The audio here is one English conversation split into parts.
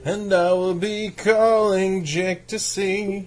And I will be calling Jake to see.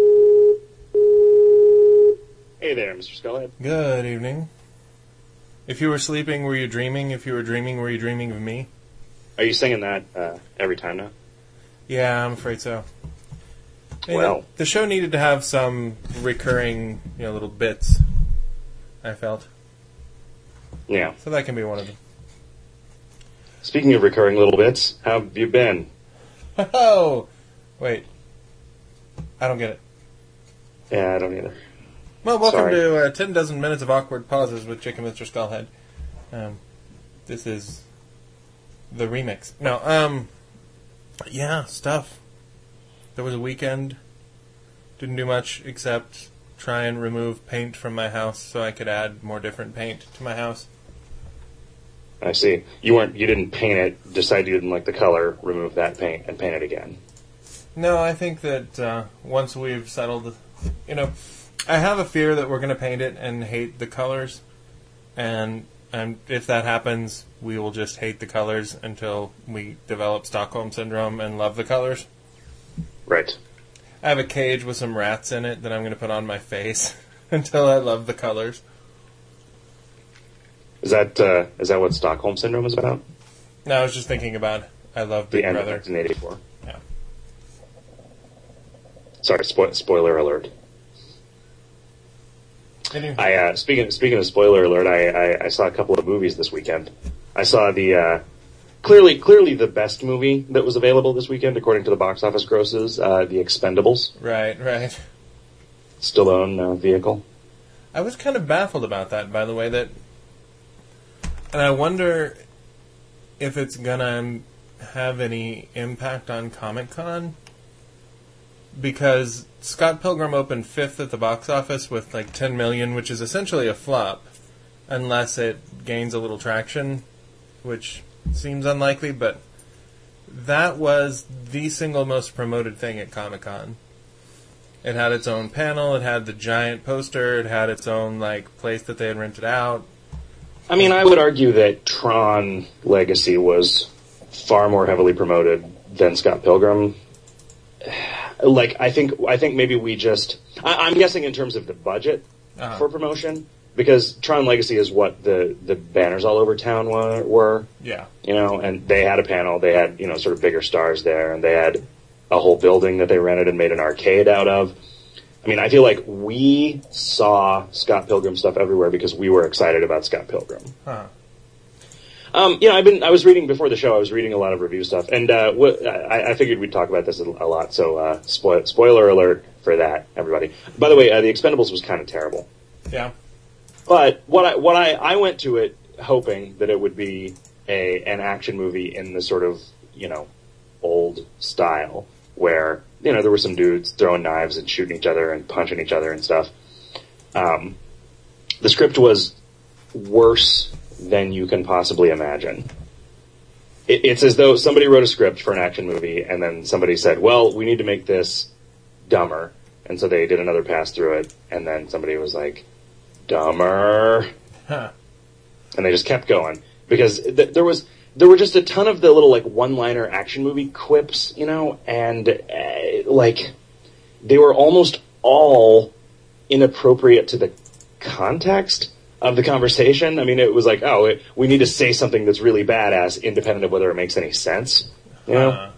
Hey there, Mr. Skullhead. Good evening. If you were sleeping, were you dreaming? If you were dreaming, were you dreaming of me? Are you singing that every time now? Yeah, I'm afraid so. Well, the show needed to have some recurring, little bits, I felt. Yeah. So that can be one of them. Speaking of recurring little bits, how have you been? Oh! Wait. I don't get it. Yeah, I don't either. Well, welcome Sorry. to 10 dozen minutes of awkward pauses with Jake and Mr. Skullhead. This is the remix. No, yeah, stuff. There was a weekend. Didn't do much except try and remove paint from my house so I could add more different paint to my house. I see. You didn't paint it, decide you didn't like the color, remove that paint, and paint it again. No, I think that once we've settled, I have a fear that we're going to paint it and hate the colors, and if that happens, we will just hate the colors until we develop Stockholm Syndrome and love the colors. Right. I have a cage with some rats in it that I'm going to put on my face until I love the colors. Is that what Stockholm Syndrome is about? No, I was just thinking about I love Big The end Brother. of 1984. Yeah. Sorry, spoiler alert. Anyway. Speaking of spoiler alert, I saw a couple of movies this weekend. I saw the clearly the best movie that was available this weekend, according to the box office grosses, The Expendables. Right. Stallone vehicle. I was kind of baffled about that, by the way, and I wonder if it's gonna have any impact on Comic-Con, because Scott Pilgrim opened 5th at the box office with like 10 million, which is essentially a flop, unless it gains a little traction, which seems unlikely, but that was the single most promoted thing at Comic-Con. It had its own panel, it had the giant poster, it had its own place that they had rented out. I mean, I would argue that Tron Legacy was far more heavily promoted than Scott Pilgrim. I think maybe we just... I'm guessing in terms of the budget for promotion, because Tron Legacy is what the banners all over town were. Yeah. And they had a panel, they had, sort of bigger stars there, and they had a whole building that they rented and made an arcade out of. I mean, I feel like we saw Scott Pilgrim stuff everywhere because we were excited about Scott Pilgrim. Huh. I was reading before the show. I was reading a lot of review stuff, and I figured we'd talk about this a lot. So, spoiler alert for that, everybody. By the way, The Expendables was kind of terrible. Yeah. But I went to it hoping that it would be an action movie in the sort of old style where there were some dudes throwing knives and shooting each other and punching each other and stuff. The script was worse than you can possibly imagine. It's as though somebody wrote a script for an action movie and then somebody said, well, we need to make this dumber. And so they did another pass through it, and then somebody was like, dumber. Huh. And they just kept going. Because there were just a ton of the little, one-liner action movie quips, and, they were almost all inappropriate to the context of the conversation. I mean, it was we need to say something that's really badass, independent of whether it makes any sense, But,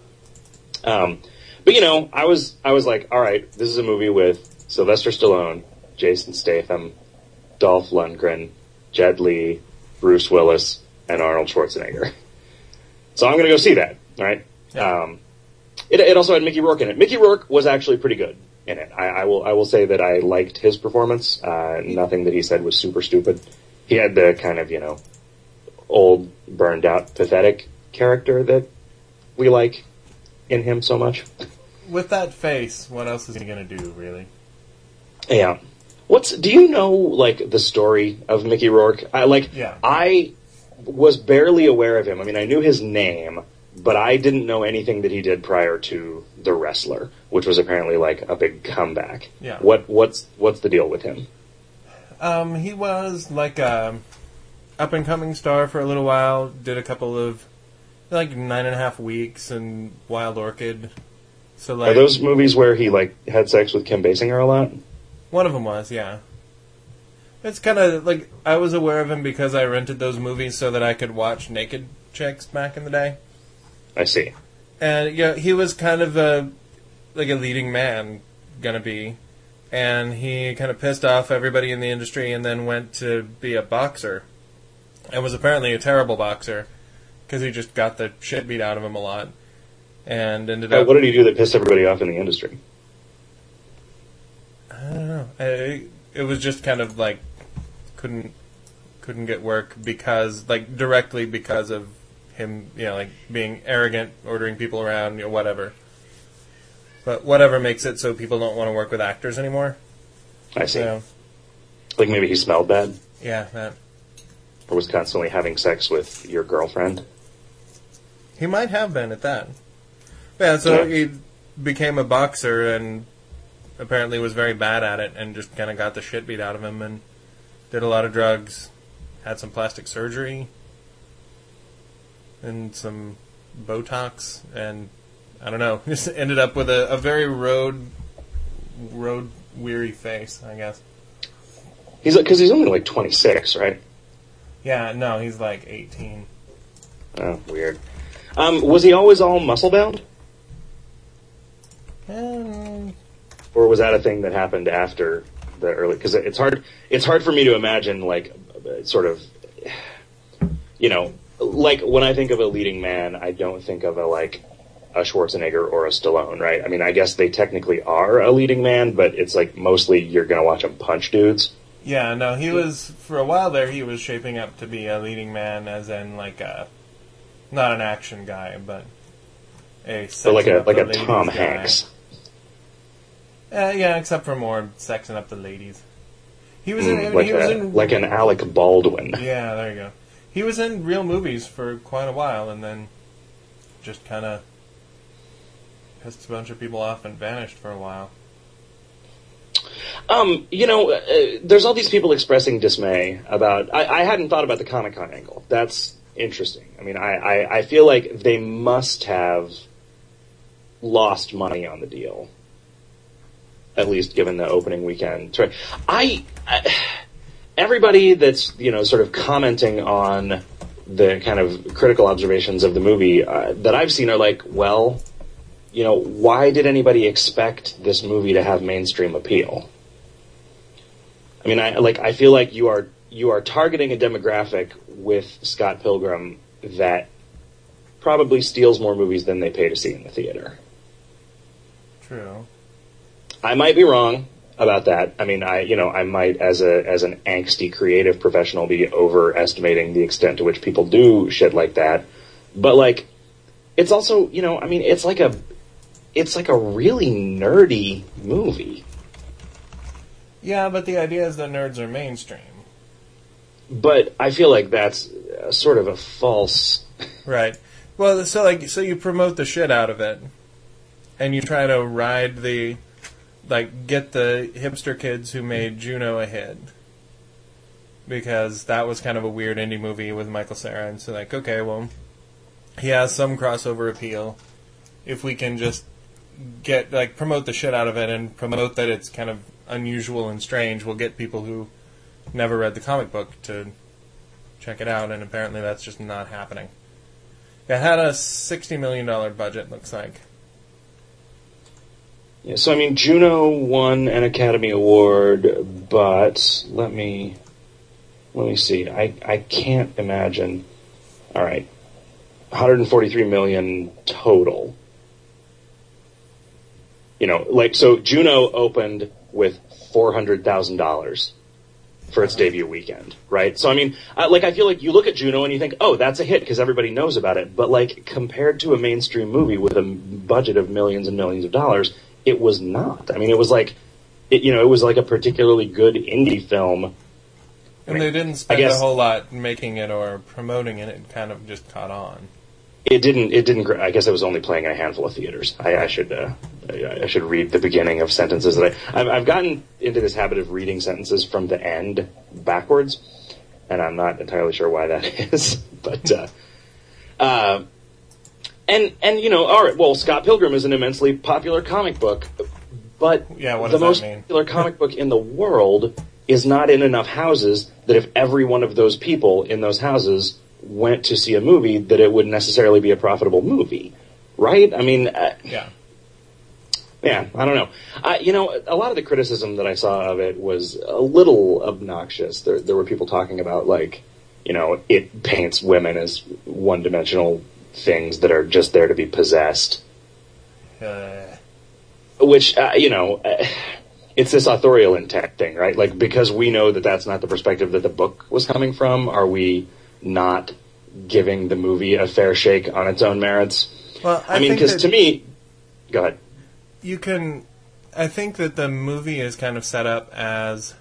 I was like, all right, this is a movie with Sylvester Stallone, Jason Statham, Dolph Lundgren, Jet Li, Bruce Willis, and Arnold Schwarzenegger. So I'm going to go see that, all right? Yeah. It also had Mickey Rourke in it. Mickey Rourke was actually pretty good in it. I will say that I liked his performance. Nothing that he said was super stupid. He had the kind of, old, burned out, pathetic character that we like in him so much. With that face, what else is he going to do, really? Yeah. Do you know, the story of Mickey Rourke? I was barely aware of him. I mean, I knew his name, but I didn't know anything that he did prior to The Wrestler, which was apparently, a big comeback. Yeah. What's the deal with him? He was, a up-and-coming star for a little while, did a couple of like 9.5 Weeks and Wild Orchid. So like, are those movies where he like had sex with Kim Basinger a lot? One of them was, yeah. It's kind of like I was aware of him because I rented those movies so that I could watch naked chicks back in the day. I see. And yeah, he was kind of a leading man gonna be, and he kind of pissed off everybody in the industry, and then went to be a boxer, and was apparently a terrible boxer because he just got the shit beat out of him a lot, and ended up. What did he do that pissed everybody off in the industry? I don't know. It was just kind of like couldn't get work because directly because of him, like being arrogant, ordering people around, whatever. But whatever makes it so people don't want to work with actors anymore. I see. Like maybe he smelled bad? Yeah, that. Or was constantly having sex with your girlfriend? He might have been at that. Yeah, so he became a boxer and apparently was very bad at it and just kind of got the shit beat out of him and did a lot of drugs, had some plastic surgery and some Botox, and I don't know, just ended up with a very road weary face, I guess. Because he's only like 26, right? Yeah, no, he's like 18. Oh, weird. Was he always all muscle bound? Or was that a thing that happened after the early? Because it's hard for me to imagine, like, sort of, like when I think of a leading man, I don't think of a Schwarzenegger or a Stallone, right? I mean, I guess they technically are a leading man, but it's like mostly you're going to watch them punch dudes. Yeah, no, he was, for a while there, he was shaping up to be a leading man, as in not an action guy, but so like a Tom Hanks. Yeah, except for more sexing up the ladies. He was in an Alec Baldwin. Yeah, there you go. He was in real movies for quite a while, and then just kind of pissed a bunch of people off and vanished for a while. There's all these people expressing dismay about. I hadn't thought about the Comic-Con angle. That's interesting. I mean, I feel like they must have lost money on the deal, at least given the opening weekend. Everybody that's sort of commenting on the kind of critical observations of the movie that I've seen are like, well, why did anybody expect this movie to have mainstream appeal? I mean, I feel like you are targeting a demographic with Scott Pilgrim that probably steals more movies than they pay to see in the theater. True. I might be wrong about that. I mean, I might, as an angsty creative professional, be overestimating the extent to which people do shit like that. But it's also, I mean, it's like a really nerdy movie. Yeah, but the idea is that nerds are mainstream. But I feel like that's sort of a false. Right. Well, so you promote the shit out of it, and you try to ride the. Get the hipster kids who made Juno a hit. Because that was kind of a weird indie movie with Michael Cera. And so, okay, well, he has some crossover appeal. If we can just promote the shit out of it and promote that it's kind of unusual and strange, we'll get people who never read the comic book to check it out. And apparently that's just not happening. It had a $60 million budget, looks like. Yeah, so I mean, Juno won an Academy Award, but let me see. I can't imagine. All right, 143 million total. So Juno opened with $400,000 for its debut weekend, right? So I mean, I feel like you look at Juno and you think, oh, that's a hit because everybody knows about it. But compared to a mainstream movie with a budget of millions and millions of dollars, it was not. I mean, it was it was like a particularly good indie film. And they didn't spend a whole lot making it or promoting it. It kind of just caught on. It didn't. I guess it was only playing in a handful of theaters. I should read the beginning of sentences that I've gotten into this habit of reading sentences from the end backwards, and I'm not entirely sure why that is. But And you know, all right, well, Scott Pilgrim is an immensely popular comic book, but Yeah, what the does most that mean? popular comic book in the world is not in enough houses that if every one of those people in those houses went to see a movie, that it would necessarily be a profitable movie, right? I mean, Yeah. yeah, I don't know. You know, a lot of the criticism that I saw of it was a little obnoxious. There were people talking about, like, you know, it paints women as one-dimensional things that are just there to be possessed. Which, you know, it's this authorial intent thing, right? Like, because we know that that's not the perspective that the book was coming from, are we not giving the movie a fair shake on its own merits? Well, I mean, because to me... Go ahead. I think that the movie is kind of set up as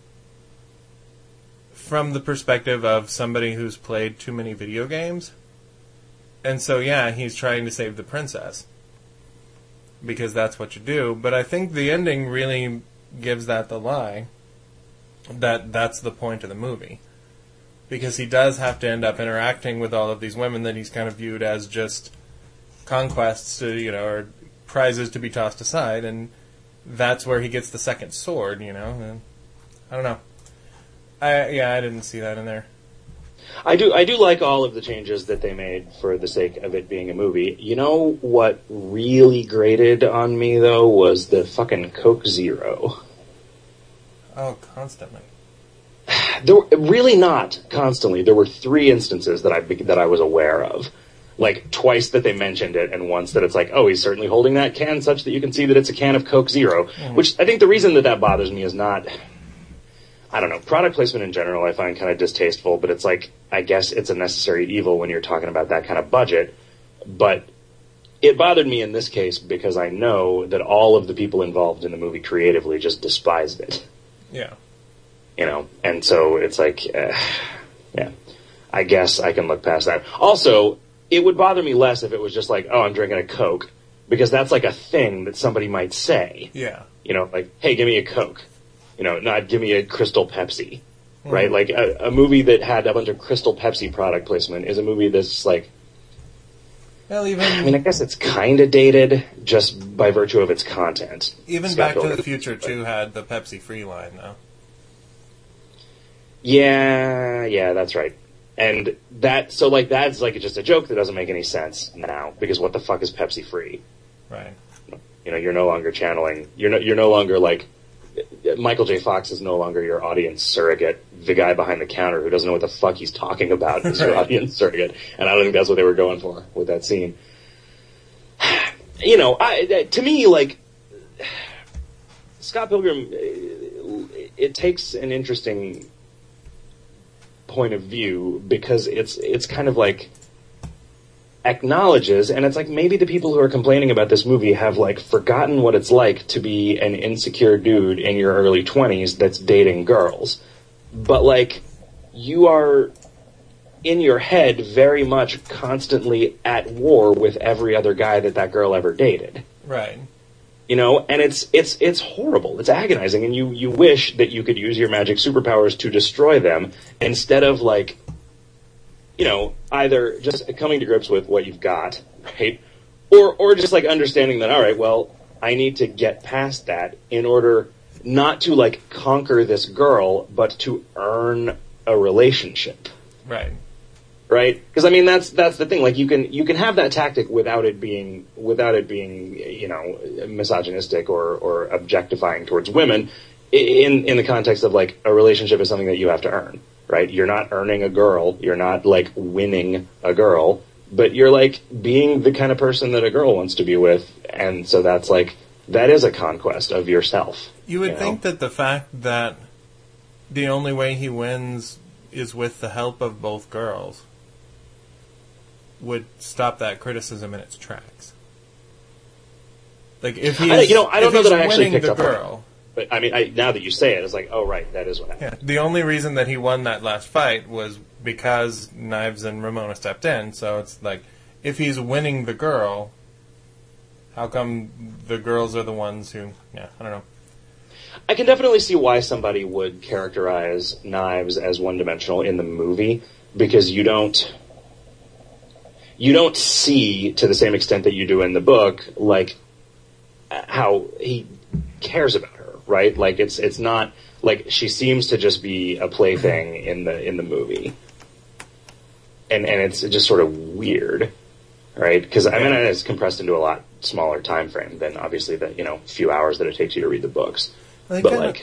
from the perspective of somebody who's played too many video games. And so, yeah, he's trying to save the princess. Because that's what you do. But I think the ending really gives that the lie. That's the point of the movie. Because he does have to end up interacting with all of these women that he's kind of viewed as just conquests to, you know, or prizes to be tossed aside. And that's where he gets the second sword, you know. And I don't know. I didn't see that in there. I do like all of the changes that they made for the sake of it being a movie. You know what really grated on me, though, was the fucking Coke Zero. Oh, constantly. Really not constantly. There were 3 instances that I was aware of. Like, twice that they mentioned it, and once that it's like, oh, he's certainly holding that can such that you can see that it's a can of Coke Zero. Mm-hmm. Which, I think the reason that bothers me is not... I don't know, product placement in general I find kind of distasteful, but it's like, I guess it's a necessary evil when you're talking about that kind of budget. But it bothered me in this case because I know that all of the people involved in the movie creatively just despised it. Yeah. You know, and so it's like, yeah, I guess I can look past that. Also, it would bother me less if it was just like, oh, I'm drinking a Coke, because that's like a thing that somebody might say. Yeah. You know, like, hey, give me a Coke. You know, not give me a Crystal Pepsi, right? Like, a movie that had a bunch of Crystal Pepsi product placement is a movie that's, like... Well, I mean, I guess it's kind of dated just by virtue of its content. Even Back to the Future 2 had the Pepsi-free line, though. Yeah, that's right. And that's, like, just a joke that doesn't make any sense now, because what the fuck is Pepsi-free? Right. You know, you're no longer channeling... You're no longer, like... Michael J. Fox is no longer your audience surrogate. The guy behind the counter who doesn't know what the fuck he's talking about is your audience surrogate. And I don't think that's what they were going for with that scene. You know, to me, like, Scott Pilgrim, it takes an interesting point of view because it's kind of like acknowledges, and it's like maybe the people who are complaining about this movie have, like, forgotten what it's like to be an insecure dude in your early 20s that's dating girls. But, like, you are in your head very much constantly at war with every other guy that girl ever dated. Right. You know, and it's horrible. It's agonizing, and you wish that you could use your magic superpowers to destroy them instead of, like, you know, either just coming to grips with what you've got, right? Or just, like, understanding that, all right, well, I need to get past that in order not to, like, conquer this girl, but to earn a relationship. Right. Right? Because, I mean, that's the thing. Like, you can have that tactic without it being, you know, misogynistic or objectifying towards women in the context of, like, a relationship is something that you have to earn. Right? You're not earning a girl. You're not, like, winning a girl. But you're, like, being the kind of person that a girl wants to be with. And so that's, like, that is a conquest of yourself. You would think that the fact that the only way he wins is with the help of both girls would stop that criticism in its tracks. Like, if he's, I don't know that I actually picked the up girl. on it. But, I mean, now that you say it, it's like, oh, right, that is what happened. Yeah, the only reason that he won that last fight was because Knives and Ramona stepped in. So it's like, if he's winning the girl, how come the girls are the ones who... Yeah, I don't know. I can definitely see why somebody would characterize Knives as one-dimensional in the movie, because you don't you don't see to the same extent that you do in the book, like how he cares about her, right? Like it's not like she seems to just be a plaything in the movie, and it's just sort of weird, right? Because I mean it's compressed into a lot smaller time frame than obviously the few hours that it takes you to read the books. I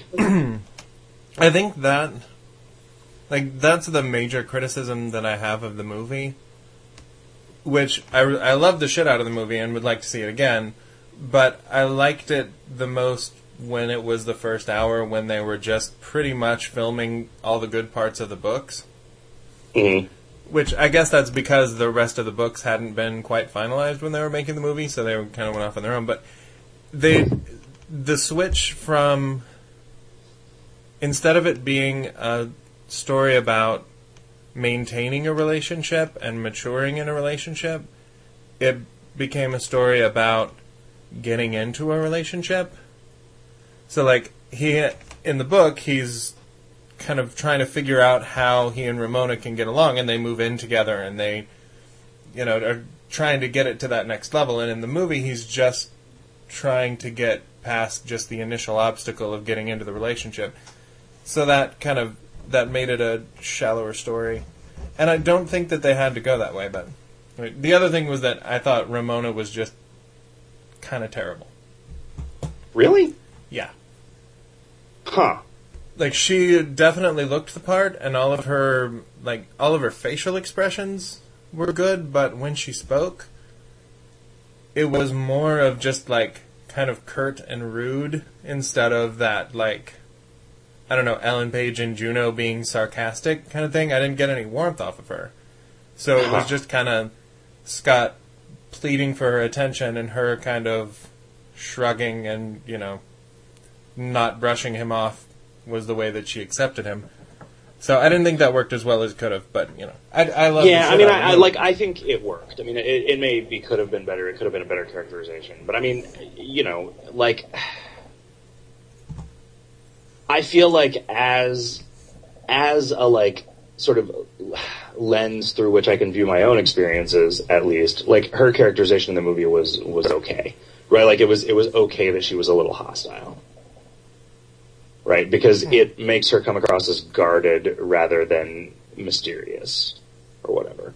think that that's the major criticism that I have of the movie. Which I love the shit out of the movie and would like to see it again, but I liked it the most when it was the first hour when they were just pretty much filming all the good parts of the books. Mm-hmm. Which I guess that's because the rest of the books hadn't been quite finalized when they were making the movie, so they kind of went off on their own. But the switch from, instead of it being a story about maintaining a relationship and maturing in a relationship, it became a story about getting into a relationship. So, like, in the book, he's kind of trying to figure out how he and Ramona can get along, and they move in together, and they, are trying to get it to that next level. And in the movie, he's just trying to get past just the initial obstacle of getting into the relationship. So that made it a shallower story. And I don't think that they had to go that way, but the other thing was that I thought Ramona was just kind of terrible. Really? Yeah. Huh. Like, she definitely looked the part, and all of her facial expressions were good, but when she spoke, it was more of just, like, kind of curt and rude instead of that, like, I don't know, Ellen Page and Juno being sarcastic kind of thing. I didn't get any warmth off of her. So it was just kind of Scott pleading for her attention and her kind of shrugging and, not brushing him off was the way that she accepted him. So I didn't think that worked as well as it could have, but, I love it. Yeah, I mean, I think it worked. I mean, it could have been better. It could have been a better characterization. But, I mean, I feel like as a, sort of lens through which I can view my own experiences, at least, like, her characterization in the movie was okay, right? Like, it was okay that she was a little hostile, right? Because it makes her come across as guarded rather than mysterious or whatever.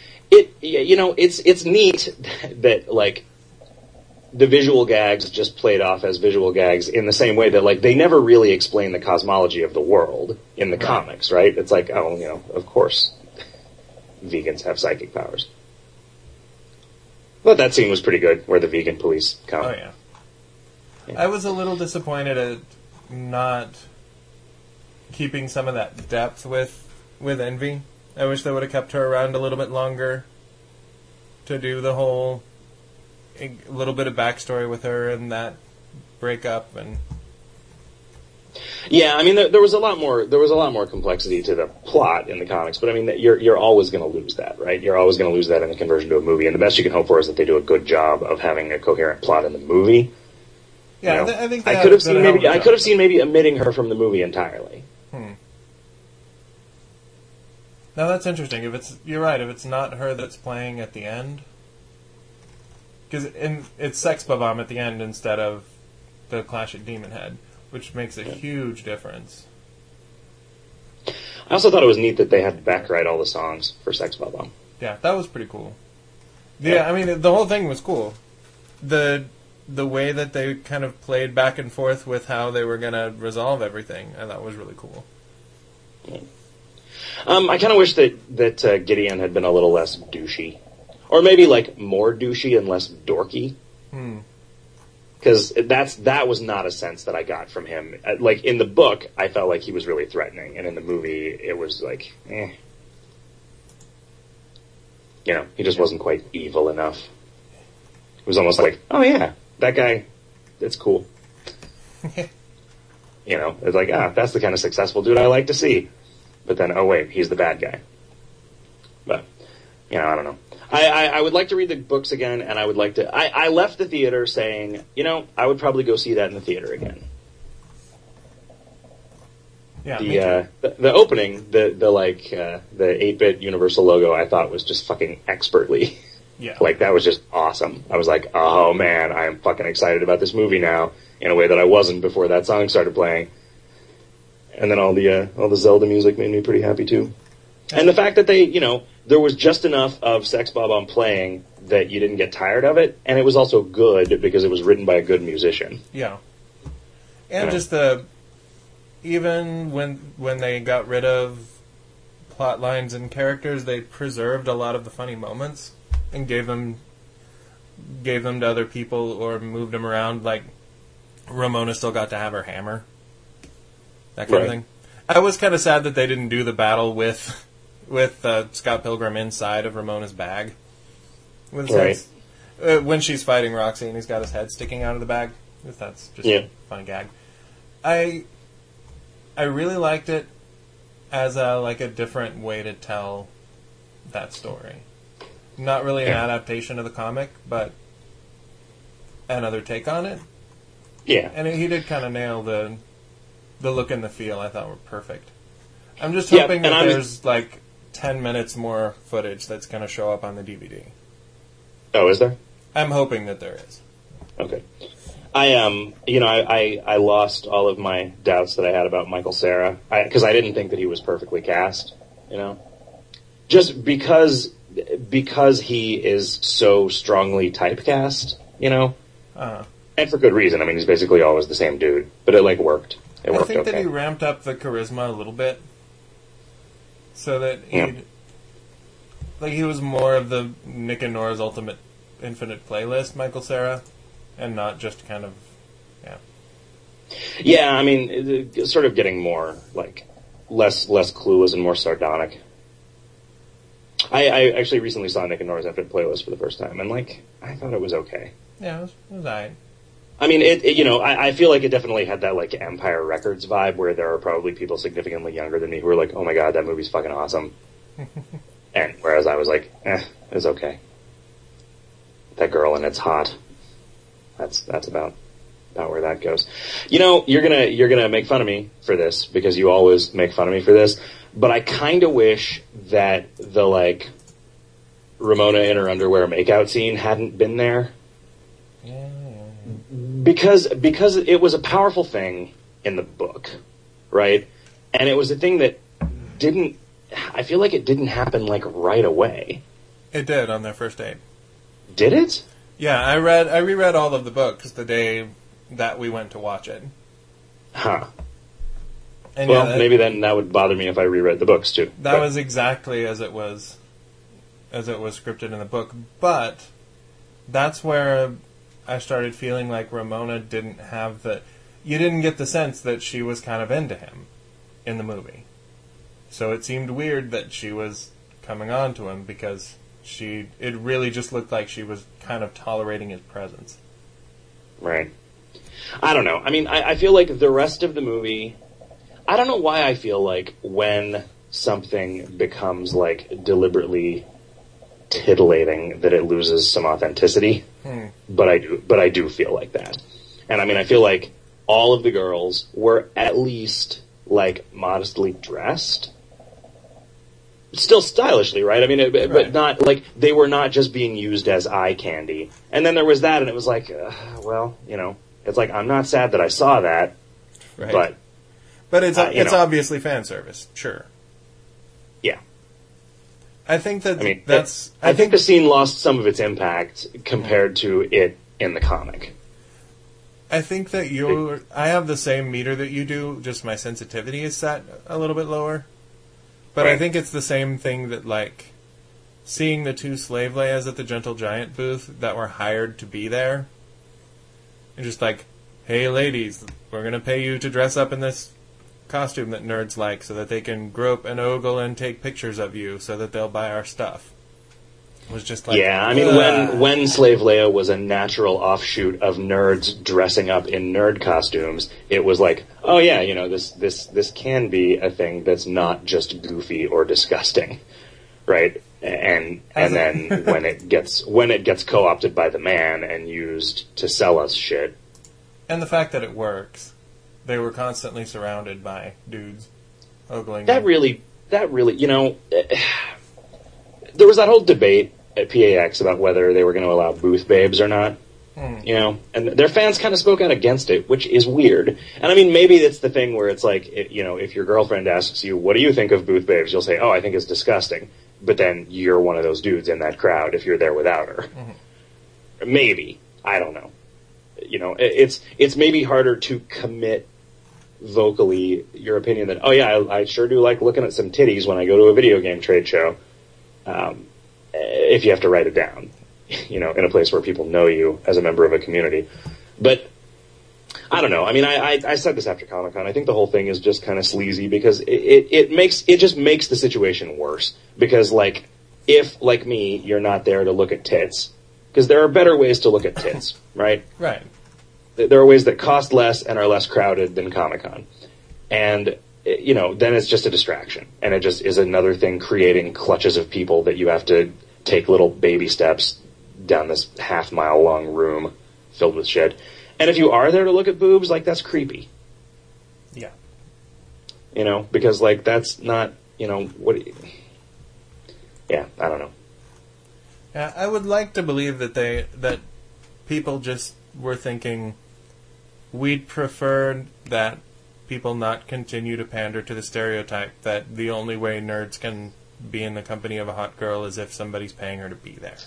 It's neat that, like, the visual gags just played off as visual gags in the same way that, like, they never really explain the cosmology of the world in the comics, right? It's like, of course, vegans have psychic powers. But that scene was pretty good, where the vegan police come. Oh, yeah. I was a little disappointed at not keeping some of that depth with Envy. I wish they would have kept her around a little bit longer to do the whole a little bit of backstory with her and that breakup. And yeah, I mean, there was a lot more complexity to the plot in the comics, but I mean, you're always going to lose that, right? You're always going to lose that in the conversion to a movie, and the best you can hope for is that they do a good job of having a coherent plot in the movie. Yeah, I think I could have seen maybe omitting her from the movie entirely. Now that's interesting. You're right. If it's not her that's playing at the end, because it's Sex Bob-omb at the end instead of the Clash at Demon Head, which makes a huge difference. I also thought it was neat that they had Beck write all the songs for Sex Bob-omb. Yeah, that was pretty cool. Yeah, I mean, the whole thing was cool. The way that they kind of played back and forth with how they were going to resolve everything, I thought was really cool. Yeah. I kind of wish that Gideon had been a little less douchey. Or maybe, like, more douchey and less dorky. Because that was not a sense that I got from him. Like, in the book, I felt like he was really threatening. And in the movie, it was like, he just wasn't quite evil enough. It was almost like, oh yeah, that guy, that's cool. It's like, that's the kind of successful dude I like to see. But then, oh wait, he's the bad guy. But, I don't know. I would like to read the books again, and I would like to... I left the theater saying, I would probably go see that in the theater again. Yeah, the opening, the 8-bit Universal logo, I thought was just fucking expertly Yeah. Like, that was just awesome. I was like, oh man, I am fucking excited about this movie now in a way that I wasn't before that song started playing. And then all the Zelda music made me pretty happy too. And the fact that they, there was just enough of Sex Bob-omb playing that you didn't get tired of it, and it was also good because it was written by a good musician. Yeah. And just even when they got rid of plot lines and characters, they preserved a lot of the funny moments and gave them to other people or moved them around. Like, Ramona still got to have her hammer. That kind of thing. I was kind of sad that they didn't do the battle with Scott Pilgrim inside of Ramona's bag. With when she's fighting Roxy and he's got his head sticking out of the bag. That's just a fun gag. I really liked it as a different way to tell that story. Not really an adaptation of the comic, but another take on it. Yeah. And he did kind of nail the look and the feel. I thought were perfect. I'm just hoping that there's 10 minutes more footage that's going to show up on the DVD. Oh, is there? I'm hoping that there is. Okay. I lost all of my doubts that I had about Michael Cera because I didn't think that he was perfectly cast. Just because he is so strongly typecast. And for good reason. I mean, he's basically always the same dude, but it worked. It worked. I think that he ramped up the charisma a little bit, so that he was more of the Nick and Nora's Ultimate Infinite Playlist, Michael Cera, and not just kind of, Yeah, I mean, sort of getting more, less clueless and more sardonic. I actually recently saw Nick and Nora's Infinite Playlist for the first time, and, I thought it was okay. Yeah, it was alright. I mean, I feel like it definitely had that, Empire Records vibe, where there are probably people significantly younger than me who are like, oh my god, that movie's fucking awesome. And whereas I was like, it's okay. That girl and it's hot. That's about where that goes. You're gonna make fun of me for this, because you always make fun of me for this, but I kinda wish that the, Ramona in her underwear makeout scene hadn't been there. Yeah. Because it was a powerful thing in the book, right? And it was a thing that I feel like it didn't happen right away. It did on their first date. Did it? Yeah, I reread all of the books the day that we went to watch it. Huh. And well, maybe then that would bother me if I reread the books too. That was exactly as it was scripted in the book, but that's where I started feeling like Ramona didn't have you didn't get the sense that she was kind of into him in the movie. So it seemed weird that she was coming on to him, because it really just looked like she was kind of tolerating his presence. Right. I don't know. I mean, I feel like the rest of the movie, I don't know why I feel like when something becomes deliberately titillating that it loses some authenticity. But I do feel like that. And I mean, I feel like all of the girls were at least modestly dressed. Still stylishly, right? I mean, but not they were not just being used as eye candy. And then there was that, and it was well, it's I'm not sad that I saw that, right. But it's obviously fan service, sure. Yeah. I think that I think the scene lost some of its impact compared to it in the comic. I think that I have the same meter that you do, just my sensitivity is set a little bit lower. But I think it's the same thing that, seeing the two slave Leias at the Gentle Giant booth that were hired to be there, and just hey ladies, we're going to pay you to dress up in this costume that nerds like, so that they can grope and ogle and take pictures of you, so that they'll buy our stuff. It was just yeah, I mean, when Slave Leia was a natural offshoot of nerds dressing up in nerd costumes, it was oh yeah, this can be a thing that's not just goofy or disgusting, right? And then when it gets co-opted by the man and used to sell us shit, and the fact that it works, they were constantly surrounded by dudes ogling. That really, there was that whole debate at PAX about whether they were going to allow booth babes or not. You know, and their fans kind of spoke out against it, which is weird. And I mean, maybe it's the thing where it's like, you know, if your girlfriend asks you, what do you think of booth babes? You'll say, oh, I think it's disgusting. But then you're one of those dudes in that crowd if you're there without her. Maybe. I don't know. You know, it's maybe harder to commit vocally your opinion that, oh yeah, I sure do like looking at some titties when I go to a video game trade show. If you have to write it down. You know, in a place where people know you as a member of a community. But, I don't know. I mean, I said this after Comic-Con. I think the whole thing is just kind of sleazy because it just makes the situation worse. Because, like, if, like me, you're not there to look at tits, because there are better ways to look at tits, right? Right. There are ways that cost less and are less crowded than Comic-Con. And, you know, then it's just a distraction. And it just is another thing creating clutches of people that you have to take little baby steps down this half-mile long room filled with shit. And if you are there to look at boobs, like, that's creepy. Yeah. You know, because, like, that's not, you know, yeah, I don't know. Yeah, I would like to believe that people just were thinking we'd prefer that people not continue to pander to the stereotype that the only way nerds can be in the company of a hot girl is if somebody's paying her to be there.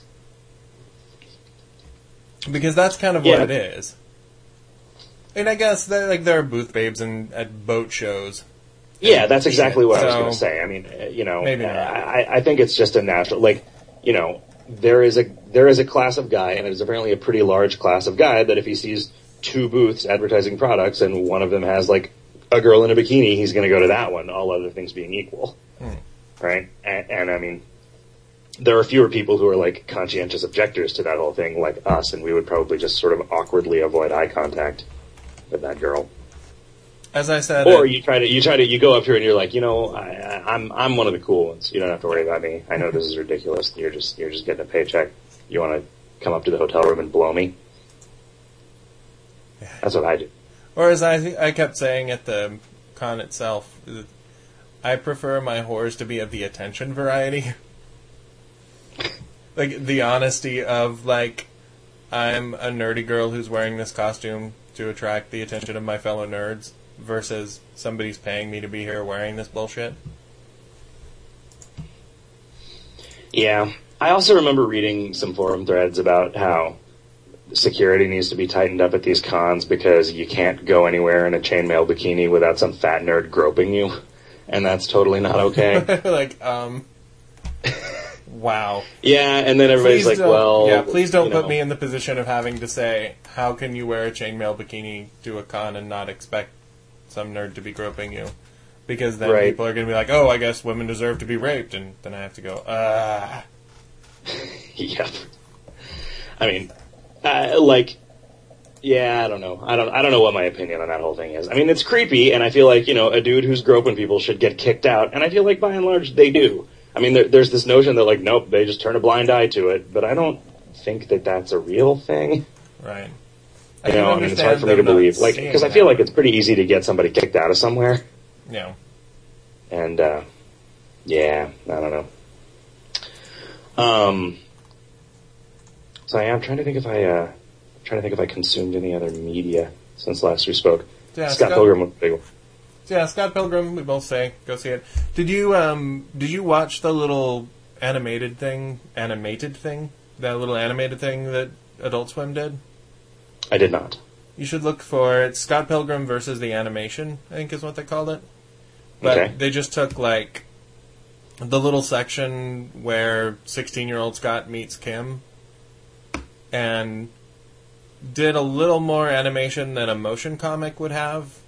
Because that's kind of what it is. And I guess there are booth babes at boat shows. Yeah, that's exactly what I was going to say. I mean, you know, maybe I think it's just a natural, like, you know, there is a class of guy, and it is apparently a pretty large class of guy, that if he sees two booths advertising products and one of them has, like, a girl in a bikini, he's going to go to that one, all other things being equal. Right? And I mean, there are fewer people who are, like, conscientious objectors to that whole thing, like us, and we would probably just sort of awkwardly avoid eye contact with that girl. As I said, or you go up to her and you're like, you know, I'm one of the cool ones. You don't have to worry about me. I know this is ridiculous. You're just getting a paycheck. You want to come up to the hotel room and blow me? That's what I do. Or as I kept saying at the con itself, I prefer my whores to be of the attention variety. Like, the honesty of, like, I'm a nerdy girl who's wearing this costume to attract the attention of my fellow nerds versus somebody's paying me to be here wearing this bullshit. Yeah. I also remember reading some forum threads about how security needs to be tightened up at these cons because you can't go anywhere in a chainmail bikini without some fat nerd groping you, and that's totally not okay. Like, wow. Yeah, and then everybody's like, well... Yeah, please don't put me in the position of having to say, how can you wear a chainmail bikini to a con and not expect some nerd to be groping you? Because then people are going to be like, oh, I guess women deserve to be raped, and then I have to go, Yep. I mean, yeah, I don't know. I don't know what my opinion on that whole thing is. I mean, it's creepy, and I feel like, you know, a dude who's groping people should get kicked out, and I feel like by and large they do. I mean, there's this notion that, like, nope, they just turn a blind eye to it, but I don't think that that's a real thing. Right. You know, I mean, it's hard for me to believe. Like, because I feel like it's pretty easy to get somebody kicked out of somewhere. Yeah. And, yeah, I don't know. So yeah, I'm trying to think if I consumed any other media since last we spoke. Yeah, Scott Pilgrim was big one. Yeah, Scott Pilgrim, we both say, go see it. Did you watch the little animated thing, that little animated thing that Adult Swim did? I did not. You should look for it. Scott Pilgrim versus the Animation, I think is what they called it. But they just took, like, the little section where 16-year-old Scott meets Kim and did a little more animation than a motion comic would have.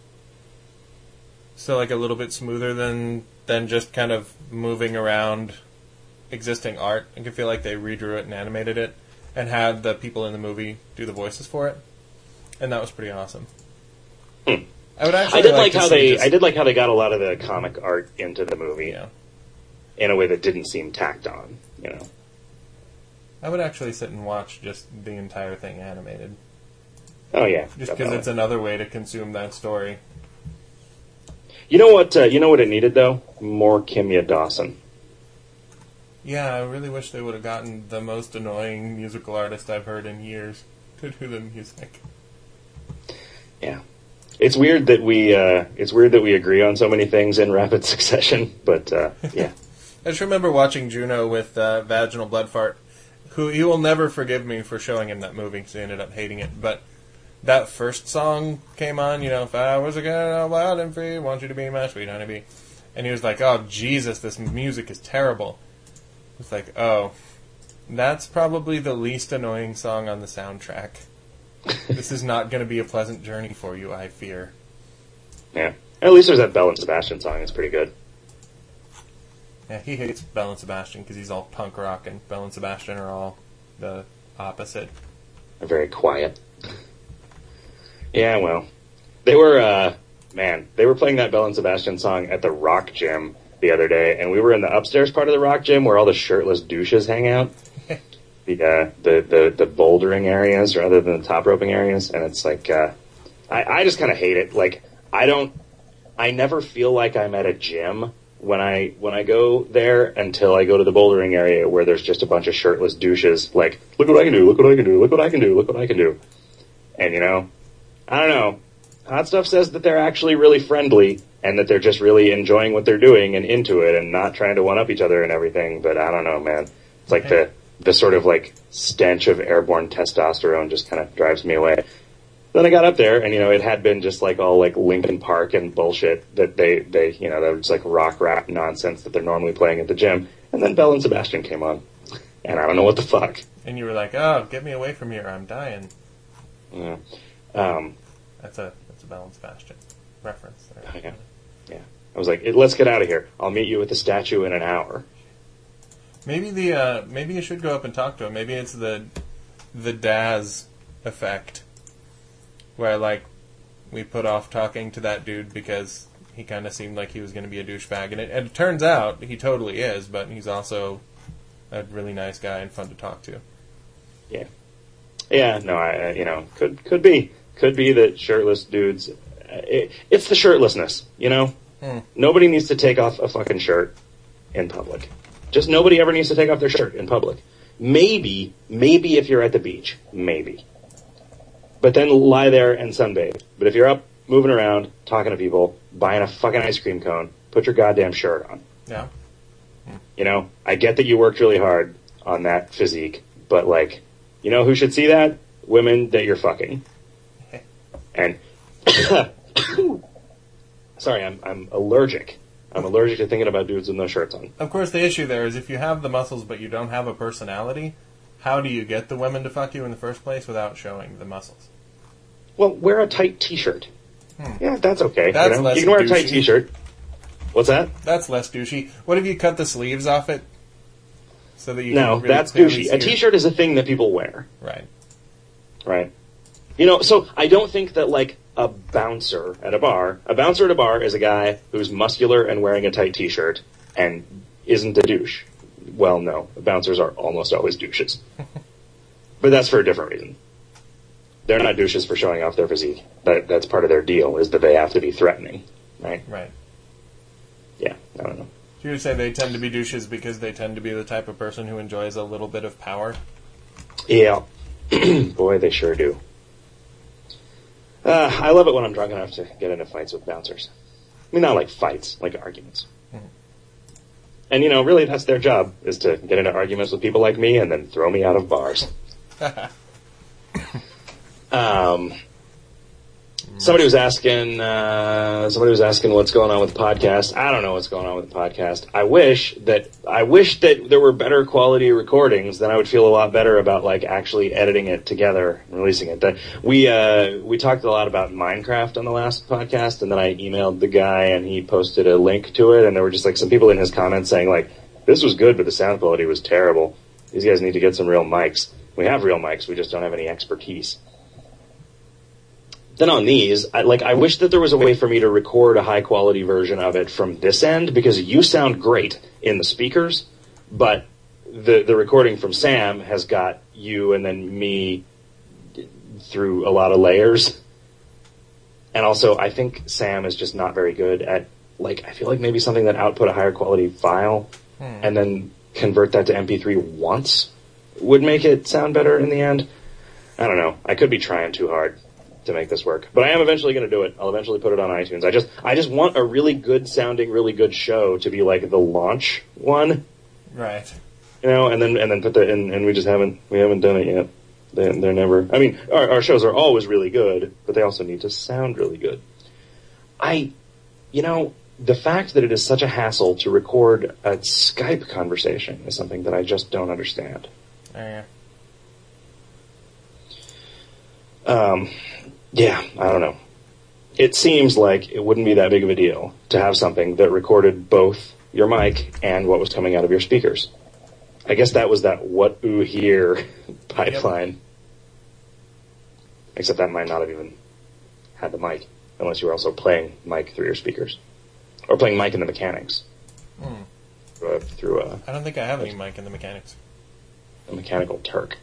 So, like, a little bit smoother than just kind of moving around existing art. I can feel like they redrew it and animated it and had the people in the movie do the voices for it. And that was pretty awesome. I did like how they got a lot of the comic art into the movie in a way that didn't seem tacked on, you know. I would actually sit and watch just the entire thing animated. Oh yeah, just because it's another way to consume that story. You know what? You know what it needed though? More Kimya Dawson. Yeah, I really wish they would have gotten the most annoying musical artist I've heard in years to do the music. Yeah. It's weird that we agree on so many things in rapid succession, but yeah. I just remember watching Juno with Vaginal Blood Fart, who he will never forgive me for showing him that movie because he ended up hating it. But that first song came on, if I was a girl, wild and free, want you to be my sweet honeybee. And he was like, oh, Jesus, this music is terrible. It's like, oh, that's probably the least annoying song on the soundtrack. This is not going to be a pleasant journey for you, I fear. Yeah. At least there's that Belle and Sebastian song. It's pretty good. Yeah, he hates Belle and Sebastian because he's all punk rock, and Belle and Sebastian are all the opposite. They're very quiet. Yeah, well, they were playing that Belle and Sebastian song at the Rock Gym the other day, and we were in the upstairs part of the Rock Gym where all the shirtless douches hang out. The bouldering areas rather than the top roping areas, and it's like, I just kind of hate it. Like, I never feel like I'm at a gym when I go there until I go to the bouldering area where there's just a bunch of shirtless douches. Like, look what I can do, look what I can do, look what I can do, look what I can do. And I don't know. Hot Stuff says that they're actually really friendly and that they're just really enjoying what they're doing and into it and not trying to one-up each other and everything. But I don't know, man. It's like the sort of like stench of airborne testosterone just kind of drives me away. Then I got up there and, it had been just like all like Linkin Park and bullshit that they that was like rock rap nonsense that they're normally playing at the gym. And then Belle and Sebastian came on. And I don't know what the fuck. And you were like, oh, get me away from here. I'm dying. Yeah. That's a Belle and Sebastian reference there. Yeah. I was like, let's get out of here. I'll meet you at the statue in an hour. Maybe maybe you should go up and talk to him. Maybe it's the Daz effect, where like we put off talking to that dude because he kind of seemed like he was going to be a douchebag, and it turns out he totally is. But he's also a really nice guy and fun to talk to. Yeah. Yeah. No, could be that shirtless dudes. It's the shirtlessness, Nobody needs to take off a fucking shirt in public. Just nobody ever needs to take off their shirt in public. Maybe if you're at the beach, maybe. But then lie there and sunbathe. But if you're up, moving around, talking to people, buying a fucking ice cream cone, put your goddamn shirt on. Yeah. I get that you worked really hard on that physique, but like, who should see that? Women that you're fucking. And sorry, I'm allergic. I'm allergic to thinking about dudes with no shirts on. Of course, the issue there is if you have the muscles but you don't have a personality, how do you get the women to fuck you in the first place without showing the muscles? Well, wear a tight t-shirt. Yeah, that's okay. That's less you can wear douchey. a tight t-shirt. What's that? That's less douchey. What if you cut the sleeves off it? So that you No, can really that's clearly douchey. A t-shirt is a thing that people wear. Right. So I don't think that like a bouncer at a bar is a guy who's muscular and wearing a tight t-shirt and isn't a douche. Well, no. Bouncers are almost always douches. But that's for a different reason. They're not douches for showing off their physique. That's part of their deal, is that they have to be threatening. Right? Right. Yeah, I don't know. So you would say they tend to be douches because they tend to be the type of person who enjoys a little bit of power? Yeah. Boy, they sure do. I love it when I'm drunk enough to get into fights with bouncers. I mean, not like fights, like arguments. Mm-hmm. And, really that's their job, is to get into arguments with people like me and then throw me out of bars. Somebody was asking what's going on with the podcast. I don't know what's going on with the podcast. I wish that there were better quality recordings. Then I would feel a lot better about like actually editing it together and releasing it. We talked a lot about Minecraft on the last podcast, and then I emailed the guy and he posted a link to it, and there were just like some people in his comments saying like, this was good, but the sound quality was terrible. These guys need to get some real mics. We have real mics, we just don't have any expertise. Then on these, I wish that there was a way for me to record a high-quality version of it from this end, because you sound great in the speakers, but the recording from Sam has got you and then me through a lot of layers. And also, I think Sam is just not very good at, I feel like maybe something that output a higher quality file, and then convert that to MP3 once would make it sound better in the end. I don't know. I could be trying too hard to make this work, but I am eventually going to do it. I'll eventually put it on iTunes. I just want a really good sounding, really good show to be like the launch one, right? You know, and then put that in, and we haven't done it yet. They're never. I mean, our shows are always really good, but they also need to sound really good. The fact that it is such a hassle to record a Skype conversation is something that I just don't understand. Yeah. Yeah, I don't know. It seems like it wouldn't be that big of a deal to have something that recorded both your mic and what was coming out of your speakers. I guess that was that what ooh here pipeline. Yep. Except that might not have even had the mic, unless you were also playing mic through your speakers. Or playing mic in the mechanics. Through I don't think I have any mic in the mechanics. A Mechanical Turk.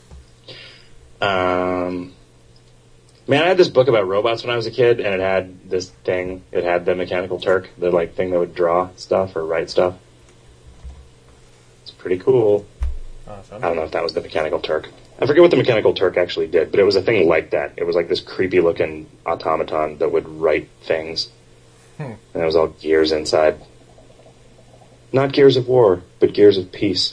Man, I had this book about robots when I was a kid, and it had this thing. It had the Mechanical Turk, the thing that would draw stuff or write stuff. It's pretty cool. I don't know if that was the Mechanical Turk. I forget what the Mechanical Turk actually did, but it was a thing like that. It was like this creepy-looking automaton that would write things. And it was all gears inside. Not Gears of War, but Gears of Peace.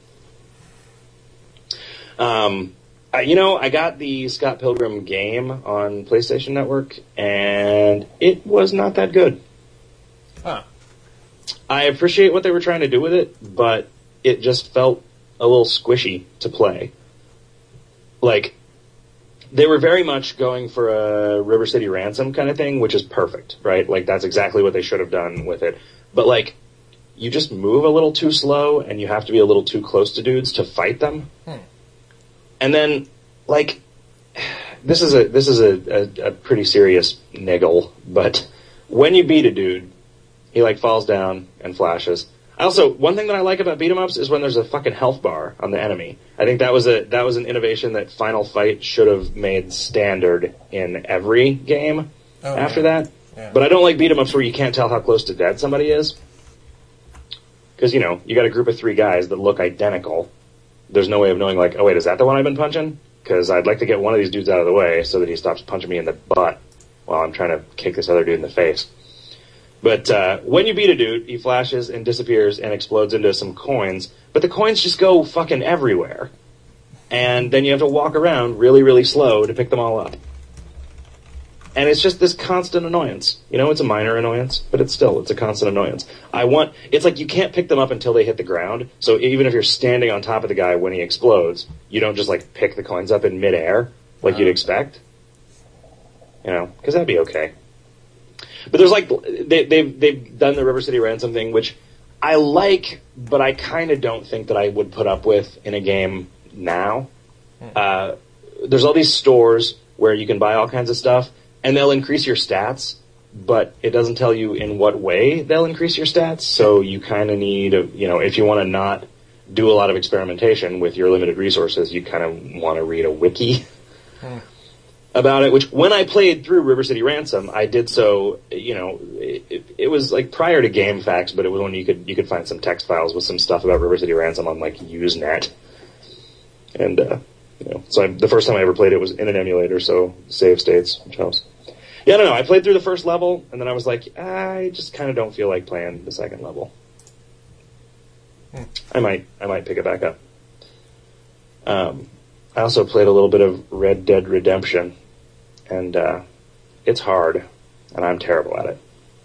I got the Scott Pilgrim game on PlayStation Network, and it was not that good. Huh. I appreciate what they were trying to do with it, but it just felt a little squishy to play. Like, they were very much going for a River City Ransom kind of thing, which is perfect, right? Like, that's exactly what they should have done with it. But, like, you just move a little too slow, and you have to be a little too close to dudes to fight them. And then, like, this is a pretty serious niggle, but when you beat a dude, he, like, falls down and flashes. Also, one thing that I like about beat-em-ups is when there's a fucking health bar on the enemy. I think that was an innovation that Final Fight should have made standard in every game after that. Yeah. But I don't like beat-em-ups where you can't tell how close to dead somebody is. Because, you got a group of 3 guys that look identical. There's no way of knowing, like, oh, wait, is that the one I've been punching? Because I'd like to get one of these dudes out of the way so that he stops punching me in the butt while I'm trying to kick this other dude in the face. But when you beat a dude, he flashes and disappears and explodes into some coins. But the coins just go fucking everywhere. And then you have to walk around really, really slow to pick them all up. And it's just this constant annoyance. It's a minor annoyance, but it's a constant annoyance. It's like you can't pick them up until they hit the ground. So even if you're standing on top of the guy when he explodes, you don't just, like, pick the coins up in midair like you'd expect. Because that'd be okay. But there's, like, they've done the River City Ransom thing, which I like, but I kind of don't think that I would put up with in a game now. There's all these stores where you can buy all kinds of stuff, and they'll increase your stats, but it doesn't tell you in what way they'll increase your stats, so you kind of need, if you want to not do a lot of experimentation with your limited resources, you kind of want to read a wiki about it, which when I played through River City Ransom, I did so, it was like prior to GameFAQs, but it was when you could find some text files with some stuff about River City Ransom on, like, Usenet. And, so the first time I ever played it was in an emulator, so save states, which helps. Yeah, I don't know. I played through the first level, and then I was like, I just kind of don't feel like playing the second level. I might pick it back up. I also played a little bit of Red Dead Redemption, and it's hard, and I'm terrible at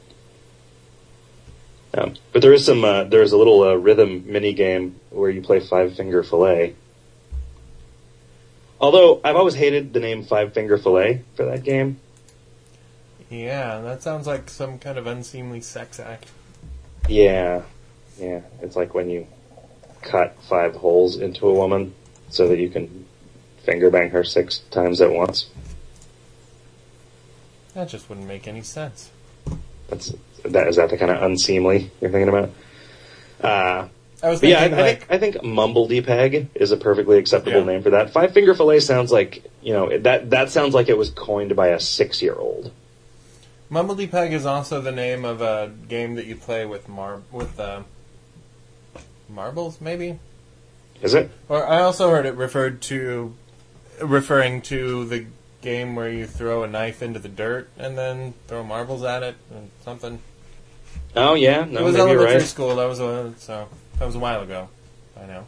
it. But there is there's a little rhythm mini game where you play Five Finger Fillet. Although I've always hated the name Five Finger Fillet for that game. Yeah, that sounds like some kind of unseemly sex act. Yeah. It's like when you cut 5 holes into a woman so that you can finger bang her 6 times at once. That just wouldn't make any sense. Is that the kind of unseemly you're thinking about? I was thinking, I think Mumbledy-Peg is a perfectly acceptable name for that. Five Finger Fillet sounds like, that sounds like it was coined by a 6-year-old. Mumbledy-Peg is also the name of a game that you play with marbles, maybe? Is it? Or I also heard it referring to the game where you throw a knife into the dirt and then throw marbles at it or something. Oh yeah, no, it was maybe you're elementary right. school. That was a while ago. I know.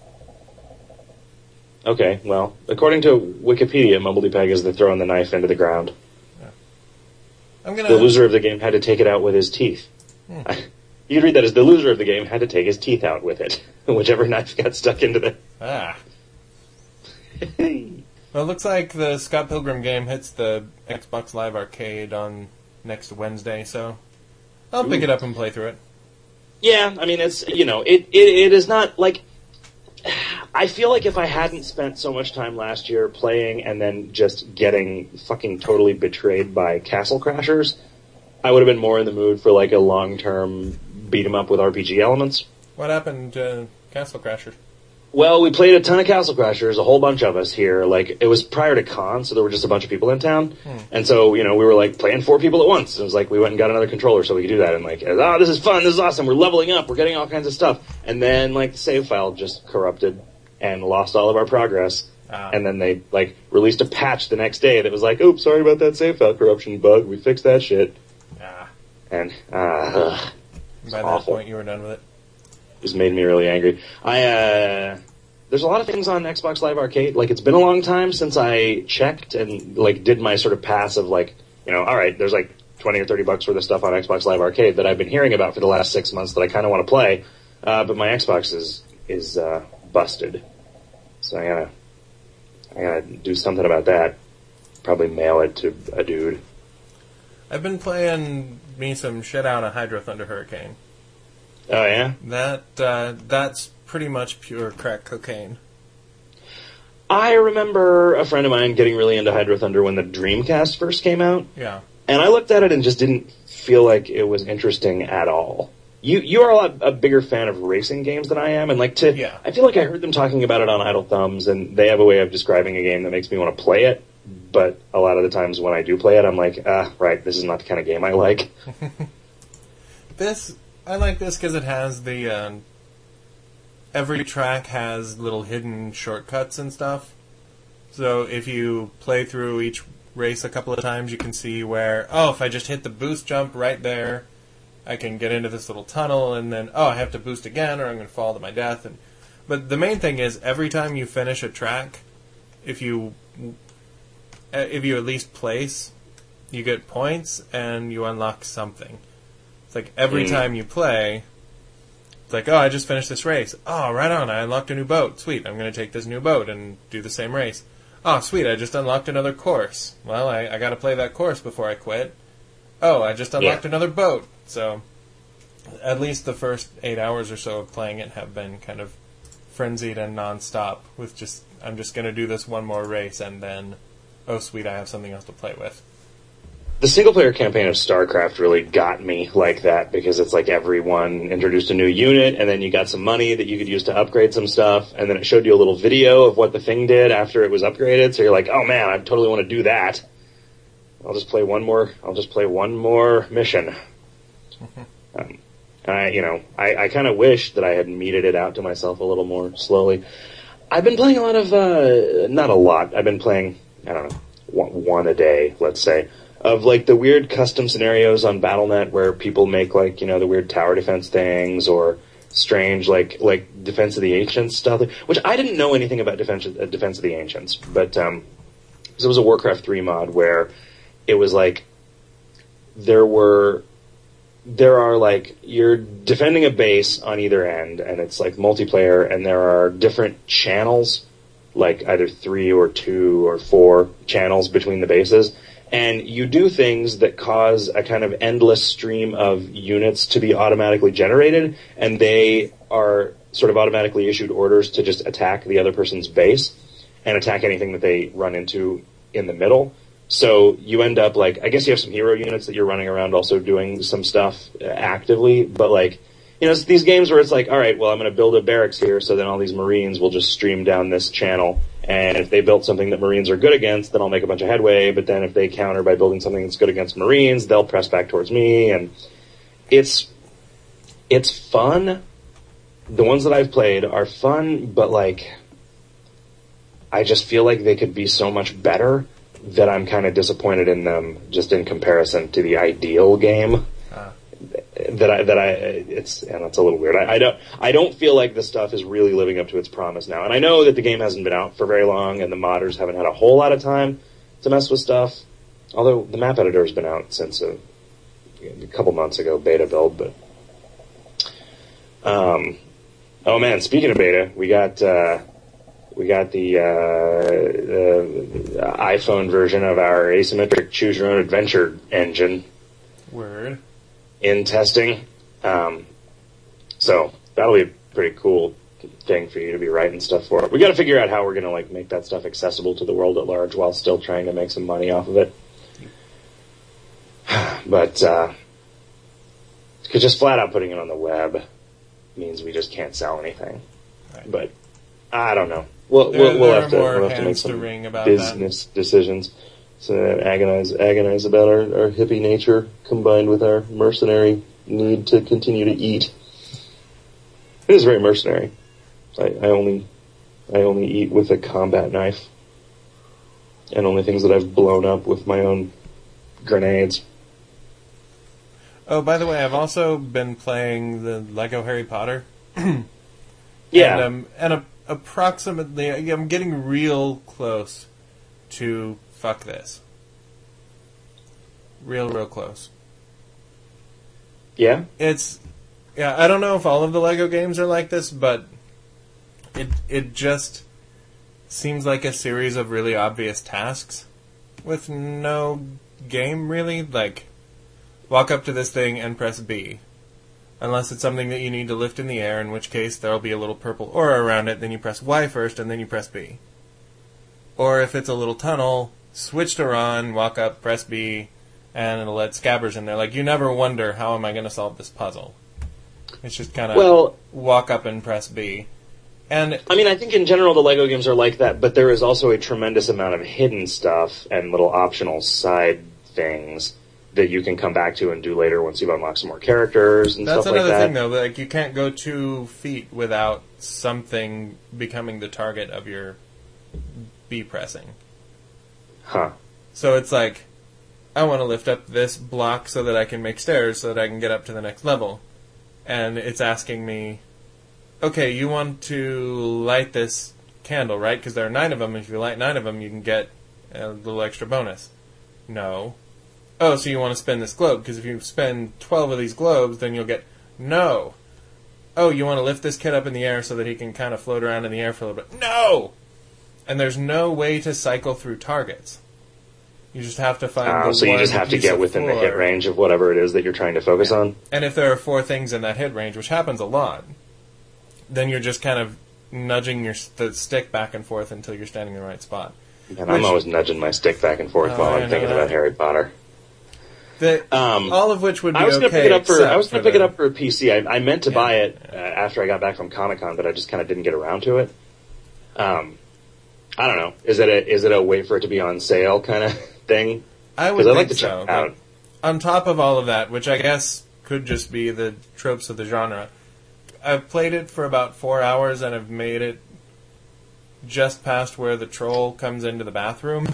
Okay, well, according to Wikipedia, Mumbledy-Peg is the throwing the knife into the ground. Yeah. The loser of the game had to take it out with his teeth. You could read that as the loser of the game had to take his teeth out with it, whichever knife got stuck into the... Ah. Well, it looks like the Scott Pilgrim game hits the Xbox Live Arcade on next Wednesday, so I'll pick it up and play through it. Yeah, I mean, it's, it is not, like... I feel like if I hadn't spent so much time last year playing and then just getting fucking totally betrayed by Castle Crashers, I would have been more in the mood for, like, a long-term beat-em-up with RPG elements. What happened to Castle Crashers? Well, we played a ton of Castle Crashers, a whole bunch of us here. Like, it was prior to con, so there were just a bunch of people in town. And so, we were, like, playing 4 people at once. It was like, we went and got another controller so we could do that. And, like, oh, this is fun, this is awesome, we're leveling up, we're getting all kinds of stuff. And then, like, the save file just corrupted and lost all of our progress. And then they, like, released a patch the next day that was like, oops, sorry about that save file corruption bug, we fixed that shit. And, by that point, you were done with it. Just made me really angry. There's a lot of things on Xbox Live Arcade. Like, it's been a long time since I checked and, like, did my sort of pass of, like, alright, there's, like, $20 or $30 worth of stuff on Xbox Live Arcade that I've been hearing about for the last 6 months that I kind of want to play. But my Xbox is busted. So I gotta do something about that. Probably mail it to a dude. I've been playing me some shit out of Hydro Thunder Hurricane. Oh, yeah? That's pretty much pure crack cocaine. I remember a friend of mine getting really into Hydro Thunder when the Dreamcast first came out. Yeah. And I looked at it and just didn't feel like it was interesting at all. You are a bigger fan of racing games than I am, and I feel like I heard them talking about it on Idle Thumbs, and they have a way of describing a game that makes me want to play it, but a lot of the times when I do play it, I'm like, right, this is not the kind of game I like. I like this because it has the, every track has little hidden shortcuts and stuff, so if you play through each race a couple of times, you can see where, if I just hit the boost jump right there, I can get into this little tunnel, and then, I have to boost again, or I'm going to fall to my death. But the main thing is, every time you finish a track, if you at least place, you get points, and you unlock something. It's like, every time you play, it's like, I just finished this race. Oh, right on, I unlocked a new boat. Sweet, I'm going to take this new boat and do the same race. Oh, sweet, I just unlocked another course. Well, I got to play that course before I quit. Oh, I just unlocked another boat. So, at least the first 8 hours or so of playing it have been kind of frenzied and non-stop with I'm just going to do this one more race and then, oh sweet, I have something else to play with. The single-player campaign of StarCraft really got me like that, because it's like everyone introduced a new unit, and then you got some money that you could use to upgrade some stuff, and then it showed you a little video of what the thing did after it was upgraded, so you're like, oh man, I totally want to do that. I'll just play one more mission. I kind of wish that I had meted it out to myself a little more slowly. I've been playing a lot of, not a lot, I've been playing, I don't know, one a day, let's say, of, like, the weird custom scenarios on Battle.net where people make, like, the weird tower defense things, or strange, like Defense of the Ancients stuff, which I didn't know anything about Defense of the Ancients, but, there was a Warcraft 3 mod where it was, like, there are, like, you're defending a base on either end, and it's, like, multiplayer, and there are different channels, like either 3 or 2 or 4 channels between the bases, and you do things that cause a kind of endless stream of units to be automatically generated, and they are sort of automatically issued orders to just attack the other person's base, and attack anything that they run into in the middle. So you end up, like, I guess you have some hero units that you're running around also doing some stuff actively, but, like, it's these games where it's like, all right, well, I'm going to build a barracks here, so then all these Marines will just stream down this channel, and if they built something that Marines are good against, then I'll make a bunch of headway, but then if they counter by building something that's good against Marines, they'll press back towards me, and it's fun, the ones that I've played are fun, but like, I just feel like they could be so much better that I'm kind of disappointed in them just in comparison to the ideal game. It's a little weird. I don't feel like this stuff is really living up to its promise now. And I know that the game hasn't been out for very long and the modders haven't had a whole lot of time to mess with stuff. Although the map editor has been out since a couple months ago, beta build, but oh man, speaking of beta, we got the iPhone version of our asymmetric choose your own adventure engine. Word. In testing. So that'll be a pretty cool thing for you to be writing stuff for. We got to figure out how we're going to like make that stuff accessible to the world at large while still trying to make some money off of it. But because just flat out putting it on the web means we just can't sell anything. Right. But I don't know. We'll have to make some business decisions. So agonize about our hippie nature combined with our mercenary need to continue to eat. It is very mercenary. I only eat with a combat knife, and only things that I've blown up with my own grenades. Oh, by the way, I've also been playing the Lego Harry Potter. Yeah, and approximately, I'm getting real close to. Fuck this. Real close. Yeah? I don't know if all of the Lego games are like this, but it just seems like a series of really obvious tasks with no game, really. Like, walk up to this thing and press B. Unless it's something that you need to lift in the air, in which case there'll be a little purple aura around it, then you press Y first, and then you press B. Or if it's a little tunnel, switch to Ron, walk up, press B, and it'll let Scabbers in there. Like, you never wonder, how am I going to solve this puzzle? It's just kind of walk up and press B. And I mean, I think in general the Lego games are like that, but there is also a tremendous amount of hidden stuff and little optional side things that you can come back to and do later once you've unlocked some more characters and stuff like that. That's another thing, though. Like, you can't go 2 feet without something becoming the target of your B pressing. Huh. So it's like, I want to lift up this block so that I can make stairs so that I can get up to the next level. And it's asking me, okay, you want to light this candle, right? Because there are 9 of them. If you light 9 of them, you can get a little extra bonus. No. Oh, so you want to spin this globe, because if you spin 12 of these globes, then you'll get... No. Oh, you want to lift this kid up in the air so that he can kind of float around in the air for a little bit. No! And there's no way to cycle through targets. You just have to find so you just have to get within the hit range of whatever it is that you're trying to focus on? And if there are 4 things in that hit range, which happens a lot, then you're just kind of nudging the stick back and forth until you're standing in the right spot. And I'm always nudging my stick back and forth while I'm thinking about Harry Potter. All of which would be I was okay. Going to pick it up for a PC. I meant to buy it after I got back from Comic-Con, but I just kind of didn't get around to it. I don't know. Is it a wait for it to be on sale kind of thing? I would think like to check it out. On top of all of that, which I guess could just be the tropes of the genre, I've played it for about 4 hours and I've made it just past where the troll comes into the bathroom.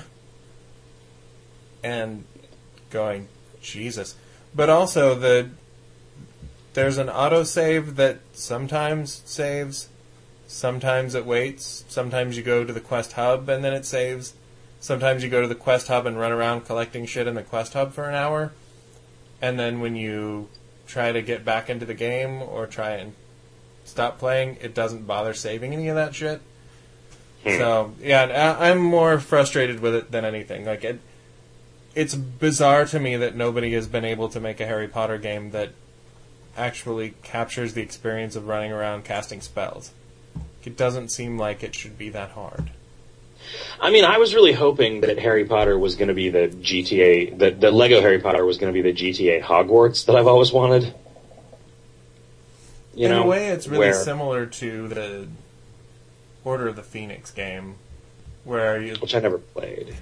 And going, Jesus. But also, there's an autosave that sometimes saves, sometimes it waits, sometimes you go to the quest hub and then it saves, sometimes you go to the quest hub and run around collecting shit in the quest hub for an hour, and then when you try to get back into the game or try and stop playing, it doesn't bother saving any of that shit. So, yeah, I'm more frustrated with it than anything. Like, it's bizarre to me that nobody has been able to make a Harry Potter game that actually captures the experience of running around casting spells. It doesn't seem like it should be that hard. I mean, I was really hoping that Harry Potter was going to be the GTA, that Lego Harry Potter was going to be the GTA Hogwarts that I've always wanted. In a way, it's really similar to the Order of the Phoenix game, which I never played.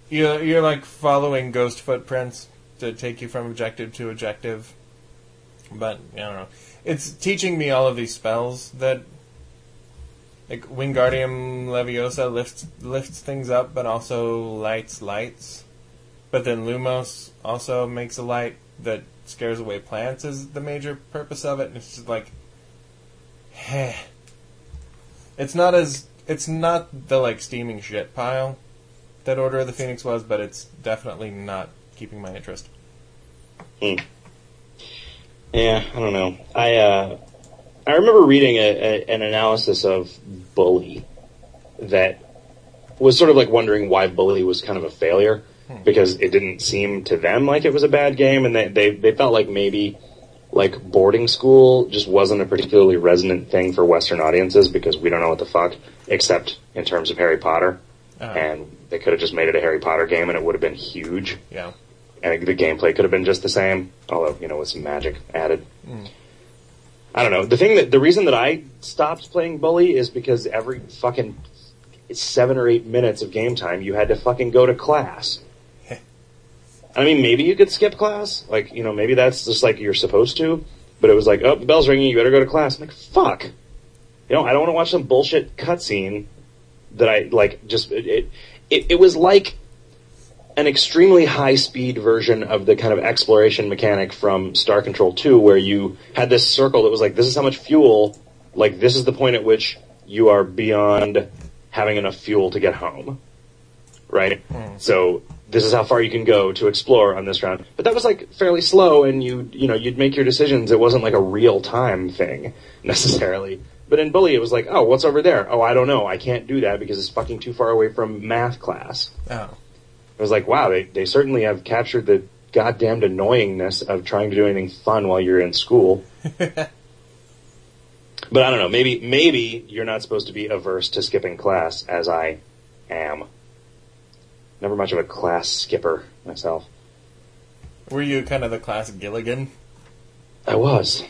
You're like following ghost footprints to take you from objective to objective, But, I don't know. It's teaching me all of these spells that... Like, Wingardium Leviosa lifts things up, but also lights. But then Lumos also makes a light that scares away plants is the major purpose of it. And it's just like... It's not the, like, steaming shit pile that Order of the Phoenix was, but it's definitely not keeping my interest. Yeah, I don't know. I remember reading an analysis of Bully that was sort of like wondering why Bully was kind of a failure, because it didn't seem to them like it was a bad game, and they felt like maybe like boarding school just wasn't a particularly resonant thing for Western audiences because we don't know what the fuck, except in terms of Harry Potter. And they could have just made it a Harry Potter game and it would have been huge. Yeah. And the gameplay could have been just the same, although, with some magic added. I don't know. The reason that I stopped playing Bully is because every fucking 7 or 8 minutes of game time, you had to fucking go to class. I mean, maybe you could skip class. Like, maybe that's just like you're supposed to. But it was like, oh, the bell's ringing, you better go to class. I'm like, fuck. I don't want to watch some bullshit cutscene that I, like, just... It was like an extremely high-speed version of the kind of exploration mechanic from Star Control 2, where you had this circle that was like, this is how much fuel, like, this is the point at which you are beyond having enough fuel to get home. Right? So... this is how far you can go to explore on this round. But that was, like, fairly slow, and you'd make your decisions. It wasn't, like, a real-time thing, necessarily. But in Bully, it was like, oh, what's over there? Oh, I don't know. I can't do that because it's fucking too far away from math class. Oh. It was like, wow, they certainly have captured the goddamned annoyingness of trying to do anything fun while you're in school. But I don't know. Maybe you're not supposed to be averse to skipping class, as I am. Never much of a class skipper myself. Were you kind of the class Gilligan? I was.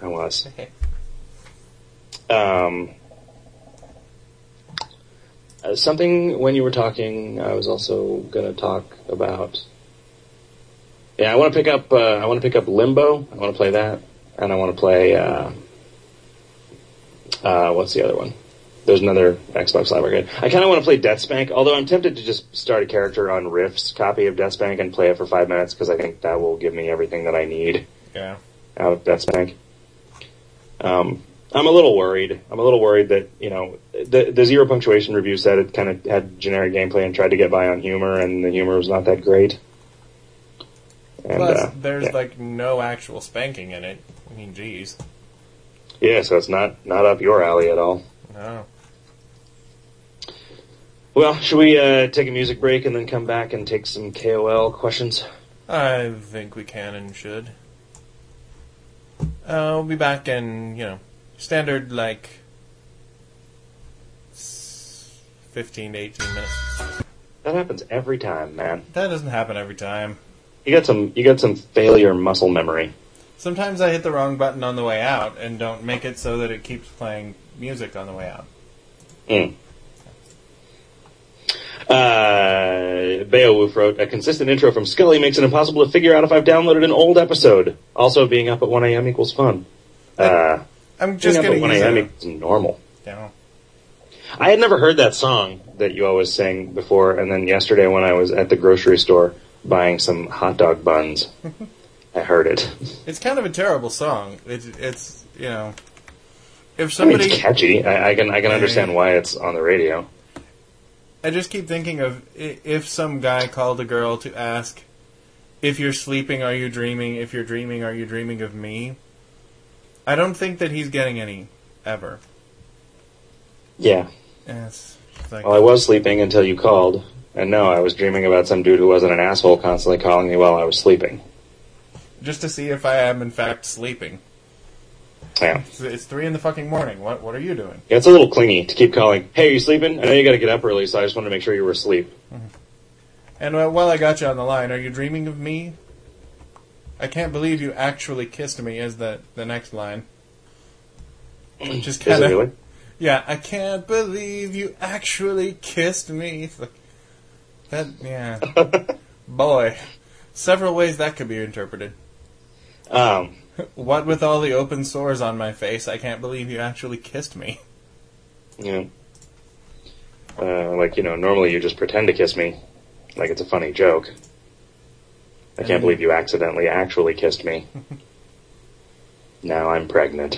Something when you were talking, I was also going to talk about. Yeah, I want to pick up Limbo. I want to play that, and I want to play. What's the other one? There's another Xbox Live Arcade. I kind of want to play Deathspank, although I'm tempted to just start a character on Rift's copy of Deathspank and play it for 5 minutes, because I think that will give me everything that I need out of Deathspank. I'm a little worried. that, the Zero Punctuation review said it kind of had generic gameplay and tried to get by on humor, and the humor was not that great. And, plus, there's, like, no actual spanking in it. I mean, geez. Yeah, so it's not up your alley at all. No. Well, should we take a music break and then come back and take some KOL questions? I think we can and should. We'll be back in, standard, like, 15 to 18 minutes. That happens every time, man. That doesn't happen every time. You got some failure muscle memory. Sometimes I hit the wrong button on the way out and don't make it so that it keeps playing music on the way out. Beowulf wrote, a consistent intro from Scully makes it impossible to figure out if I've downloaded an old episode. Also, being up at 1 a.m. equals fun. I'm just being up at 1 a.m. equals normal. Yeah. I had never heard that song that you always sang before, and then yesterday when I was at the grocery store buying some hot dog buns, I heard it. It's kind of a terrible song. It's if somebody... it's catchy. I can understand why it's on the radio. I just keep thinking of if some guy called a girl to ask, if you're sleeping, are you dreaming? If you're dreaming, are you dreaming of me? I don't think that he's getting any, ever. Yeah. Yes. Like, well, I was sleeping until you called, and no, I was dreaming about some dude who wasn't an asshole constantly calling me while I was sleeping. Just to see if I am, in fact, sleeping. Yeah. It's 3 in the fucking morning. What are you doing? Yeah, it's a little clingy to keep calling. Hey, are you sleeping? I know you got to get up early, so I just wanted to make sure you were asleep. Mm-hmm. And while I got you on the line, are you dreaming of me? I can't believe you actually kissed me is the next line. Just kind of... Is it really? Yeah, I can't believe you actually kissed me. It's like, that, yeah. Boy. Several ways that could be interpreted. What with all the open sores on my face, I can't believe you actually kissed me. Yeah. Normally you just pretend to kiss me, like it's a funny joke. I can't believe you accidentally actually kissed me. Now I'm pregnant.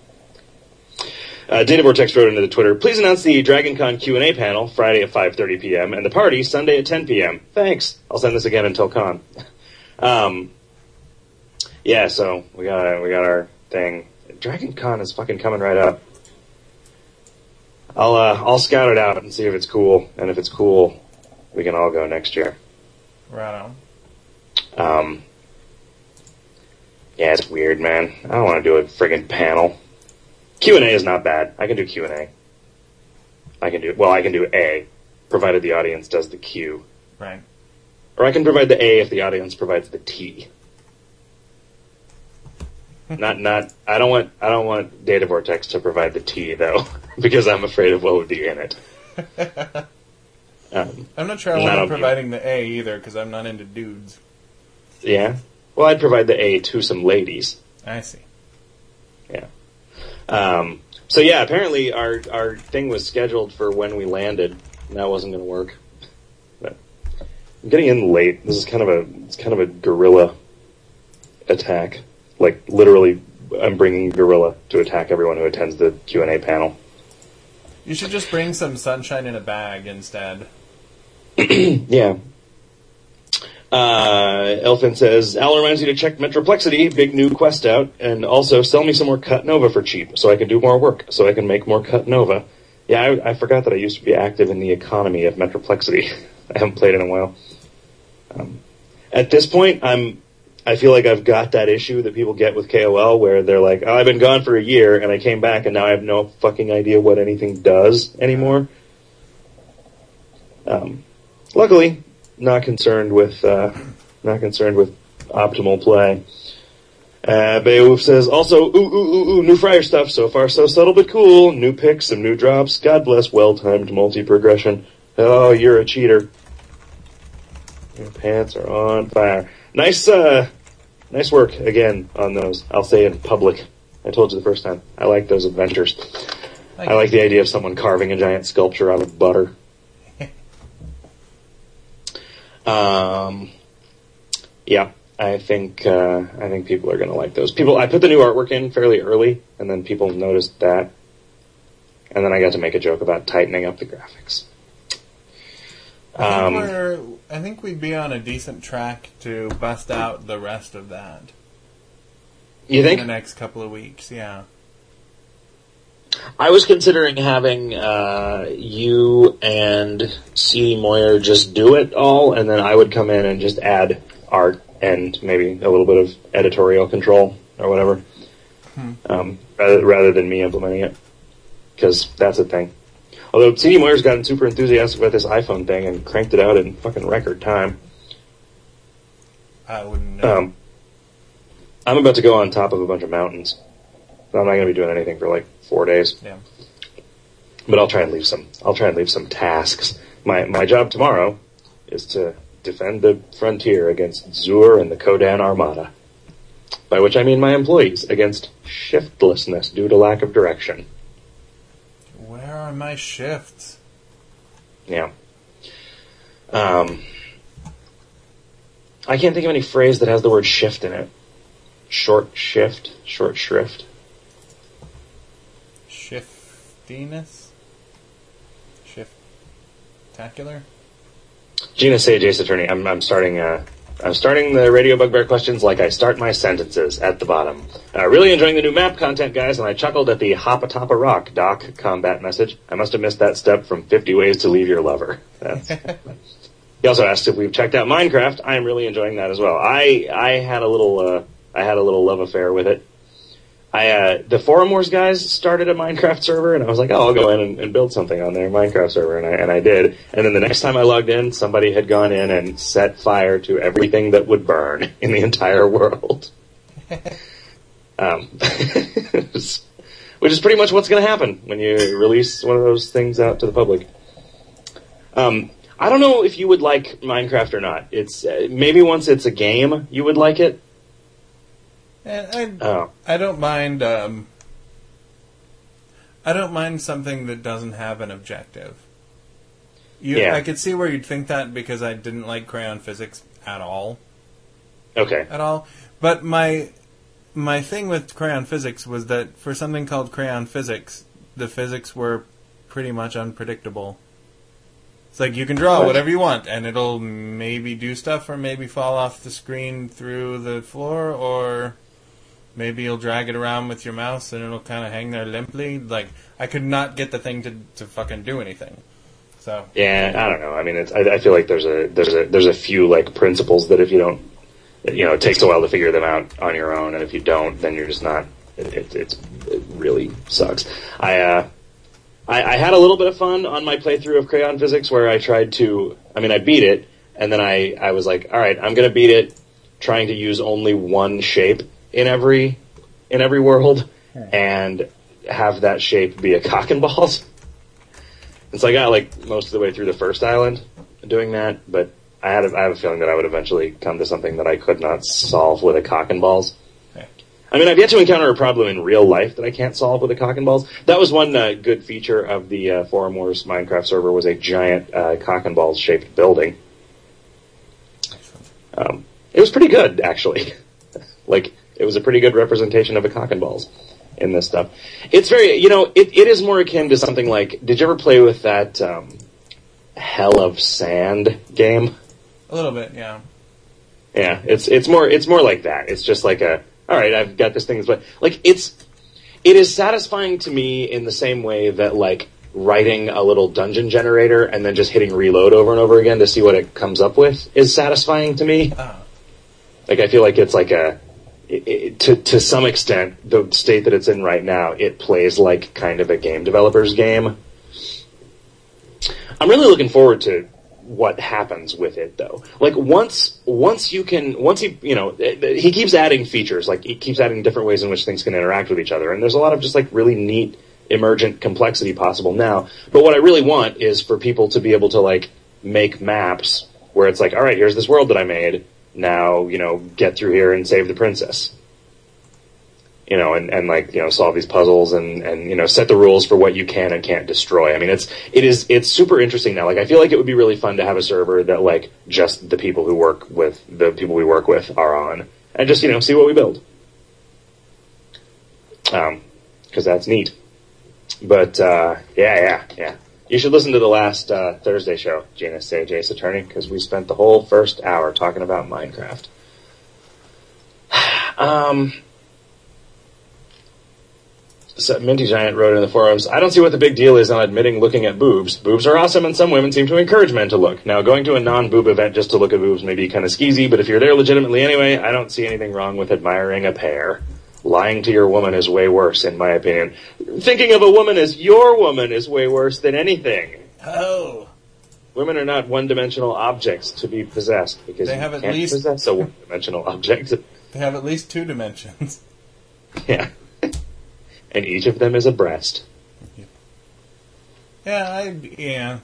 Data Vortex wrote into the Twitter, please announce the DragonCon Q&A panel Friday at 5:30 p.m. and the party Sunday at 10 p.m. Thanks. I'll send this again until con. Yeah, so we got our thing. DragonCon is fucking coming right up. I'll scout it out and see if it's cool, and if it's cool, we can all go next year. Right on. Yeah, it's weird, man. I don't want to do a friggin' panel. Q&A is not bad. I can do Q&A. I can do A, provided the audience does the Q. Right. Or I can provide the A if the audience provides the T. I don't want Data Vortex to provide the T though, because I'm afraid of what would be in it. I'm not sure I want providing the A either, because I'm not into dudes. Yeah? Well, I'd provide the A to some ladies. I see. Yeah. So yeah, apparently our thing was scheduled for when we landed, and that wasn't going to work. But I'm getting in late. This is kind of a guerrilla attack. Like literally, I'm bringing guerrilla to attack everyone who attends the Q&A panel. You should just bring some sunshine in a bag instead. Yeah. Elfin says, Al reminds you to check Metroplexity, big new quest out, and also sell me some more Cut Nova for cheap, so I can do more work, so I can make more Cut Nova. Yeah, I forgot that I used to be active in the economy of Metroplexity. I haven't played in a while. At this point, I feel like I've got that issue that people get with KOL, where they're like, oh, I've been gone for a year, and I came back, and now I have no fucking idea what anything does anymore. Luckily, not concerned with optimal play. Beowulf says, also, new Friar stuff. So far, so subtle but cool. New picks, some new drops. God bless well-timed multi-progression. Oh, you're a cheater. Your pants are on fire. Nice work again on those. I'll say in public. I told you the first time. I like those adventures. I like the idea of someone carving a giant sculpture out of butter. Yeah, I think people are going to like those. I put the new artwork in fairly early, and then people noticed that. And then I got to make a joke about tightening up the graphics. I think we'd be on a decent track to bust out the rest of that. You think? In the next couple of weeks, yeah. I was considering having you and C.D. Moyer just do it all, and then I would come in and just add art and maybe a little bit of editorial control or whatever, rather than me implementing it, because that's a thing. Although C.D. Moyer's gotten super enthusiastic about this iPhone thing and cranked it out in fucking record time. I wouldn't know. I'm about to go on top of a bunch of mountains. I'm not going to be doing anything for like 4 days. Yeah. But I'll try and leave some tasks. My job tomorrow is to defend the frontier against Zur and the Kodan Armada. By which I mean my employees against shiftlessness due to lack of direction. Where are my shifts? Yeah. I can't think of any phrase that has the word shift in it. Short shift, short shrift. Shiftiness? Shiftacular? Gina Sage, Ace Attorney. I'm starting the Radio Bugbear questions like I start my sentences at the bottom. Really enjoying the new map content, guys, and I chuckled at the hop atop a rock, Doc, combat message. I must have missed that step from 50 Ways to Leave Your Lover. He also asked if we've checked out Minecraft. I am really enjoying that as well. I had a little love affair with it. The Forum Wars guys started a Minecraft server, and I was like, oh, I'll go in and build something on their Minecraft server, and I did. And then the next time I logged in, somebody had gone in and set fire to everything that would burn in the entire world. Which is pretty much what's going to happen when you release one of those things out to the public. I don't know if you would like Minecraft or not. It's maybe once it's a game, you would like it. And Oh. I don't mind. I don't mind something that doesn't have an objective. Yeah. I could see where you'd think that because I didn't like Crayon Physics at all. Okay. At all. But my thing with Crayon Physics was that for something called Crayon Physics, the physics were pretty much unpredictable. It's like you can draw whatever you want, and it'll maybe do stuff, or maybe fall off the screen through the floor, or maybe you'll drag it around with your mouse and it'll kind of hang there limply. Like, I could not get the thing to fucking do anything. So Yeah, I don't know. I mean, I feel like there's a few like principles that if you don't, it takes a while to figure them out on your own, and if you don't, then you're just not. It really sucks. I had a little bit of fun on my playthrough of Crayon Physics where I tried to. I mean, I beat it, and then I was like, all right, I'm gonna beat it, trying to use only one shape in every world, and have that shape be a cock and balls. And so I got like most of the way through the first island doing that, but I have a feeling that I would eventually come to something that I could not solve with a cock and balls. Okay. I mean, I've yet to encounter a problem in real life that I can't solve with a cock and balls. That was one good feature of the Forum Wars Minecraft server, was a giant cock and balls shaped building. It was pretty good, actually. Like, it was a pretty good representation of a cock and balls in this stuff. It's very, it is more akin to something like, did you ever play with that Hell of Sand game? a little bit, yeah. Yeah, it's more like that. It's just like all right, I've got this thing, but like it is satisfying to me in the same way that like writing a little dungeon generator and then just hitting reload over and over again to see what it comes up with is satisfying to me. Like I feel like it's like to some extent, the state that it's in right now, it plays like kind of a game developer's game. I'm really looking forward to what happens with it, though. Like once he keeps adding features, like he keeps adding different ways in which things can interact with each other, and there's a lot of just like really neat emergent complexity possible now. But what I really want is for people to be able to like make maps where it's like, all right, here's this world that I made. Now, get through here and save the princess. And like, solve these puzzles and set the rules for what you can and can't destroy. I mean, it's super interesting now. Like, I feel like it would be really fun to have a server that like just the people we work with are on, and just, see what we build. 'Cause that's neat. But, yeah. You should listen to the last, Thursday show, Janus Say Jace Attorney, because we spent the whole first hour talking about Minecraft. So Minty Giant wrote in the forums, I don't see what the big deal is on admitting looking at boobs. Boobs are awesome, and some women seem to encourage men to look. Now, going to a non-boob event just to look at boobs may be kind of skeezy, but if you're there legitimately anyway, I don't see anything wrong with admiring a pair. Lying to your woman is way worse, in my opinion. Thinking of a woman as your woman is way worse than anything. Oh. Women are not one-dimensional objects to be possessed, because They you have at can't least- possess a one-dimensional object. They have at least 2 dimensions. Yeah. And each of them is a breast. Yeah,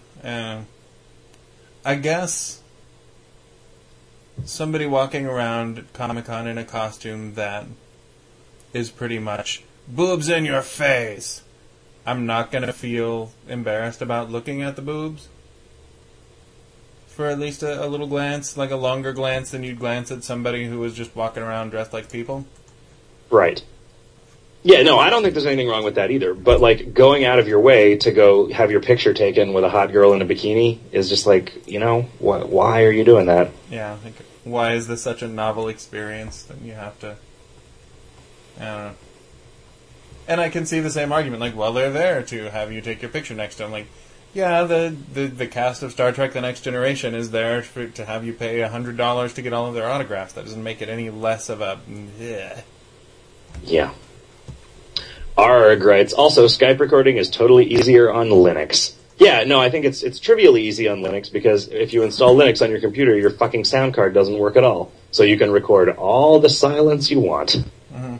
I guess somebody walking around at Comic-Con in a costume that is pretty much boobs in your face. I'm not going to feel embarrassed about looking at the boobs. For at least a little glance, like a longer glance than you'd glance at somebody who was just walking around dressed like people. Right. Yeah, no, I don't think there's anything wrong with that either. But, like, going out of your way to go have your picture taken with a hot girl in a bikini is just like, why are you doing that? Yeah, like, why is this such a novel experience that you have to... I don't know. And I can see the same argument, like, well, they're there to have you take your picture next to them. Like, yeah, the cast of Star Trek The Next Generation is there to have you pay $100 to get all of their autographs. That doesn't make it any less of a... Yeah. Arg writes, also, Skype recording is totally easier on Linux. Yeah, no, I think it's trivially easy on Linux, because if you install Linux on your computer, your fucking sound card doesn't work at all. So you can record all the silence you want. Mm-hmm.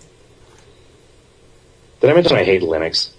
Did I mention I hate Linux?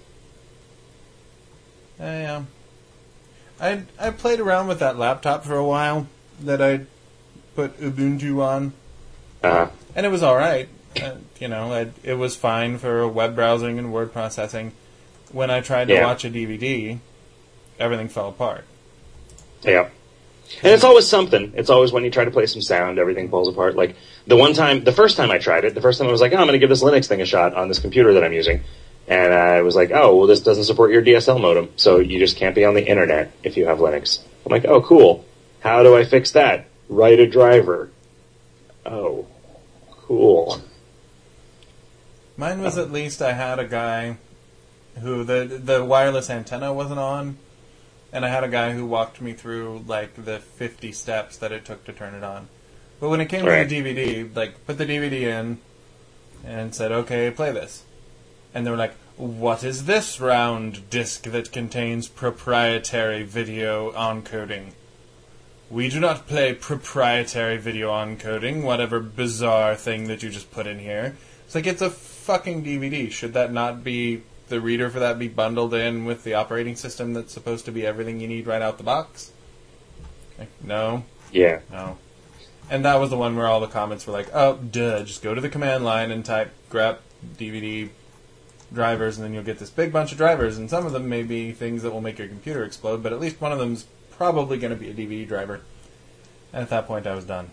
Yeah. I played around with that laptop for a while that I put Ubuntu on. Uh-huh. And it was alright. It was fine for web browsing and word processing. When I tried to watch a DVD, everything fell apart. Yeah. And it's always something. It's always when you try to play some sound, everything falls apart. Like, the first time I tried it, I was like, I'm going to give this Linux thing a shot on this computer that I'm using. And I was like, oh, well, this doesn't support your DSL modem, so you just can't be on the internet if you have Linux. I'm like, oh, cool. How do I fix that? Write a driver. Oh, cool. Mine was at least I had a guy who the wireless antenna wasn't on, and I had a guy who walked me through like the 50 steps that it took to turn it on. But when it came to the DVD, like put the DVD in and said, "Okay, play this," and they were like, "What is this round disc that contains proprietary video encoding?" We do not play proprietary video encoding, whatever bizarre thing that you just put in here. It's like, it's a fucking DVD. Should that not be, the reader for that be bundled in with the operating system that's supposed to be everything you need right out the box? Like, no. Yeah. No. And that was the one where all the comments were like, oh, duh, just go to the command line and type grep DVD drivers, and then you'll get this big bunch of drivers, and some of them may be things that will make your computer explode, but at least one of them's probably going to be a DVD driver. And at that point, I was done.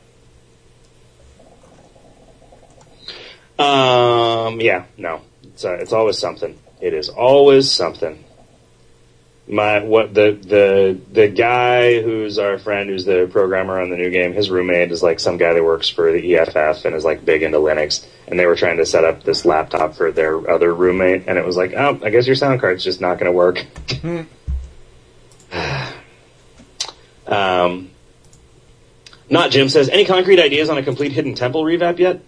Yeah, no. It's always something. It is always something. The guy who's our friend, who's the programmer on the new game, his roommate is like some guy that works for the EFF and is like big into Linux, and they were trying to set up this laptop for their other roommate, and it was like, oh, I guess your sound card's just not going to work. Not Jim says, any concrete ideas on a complete Hidden Temple revamp yet?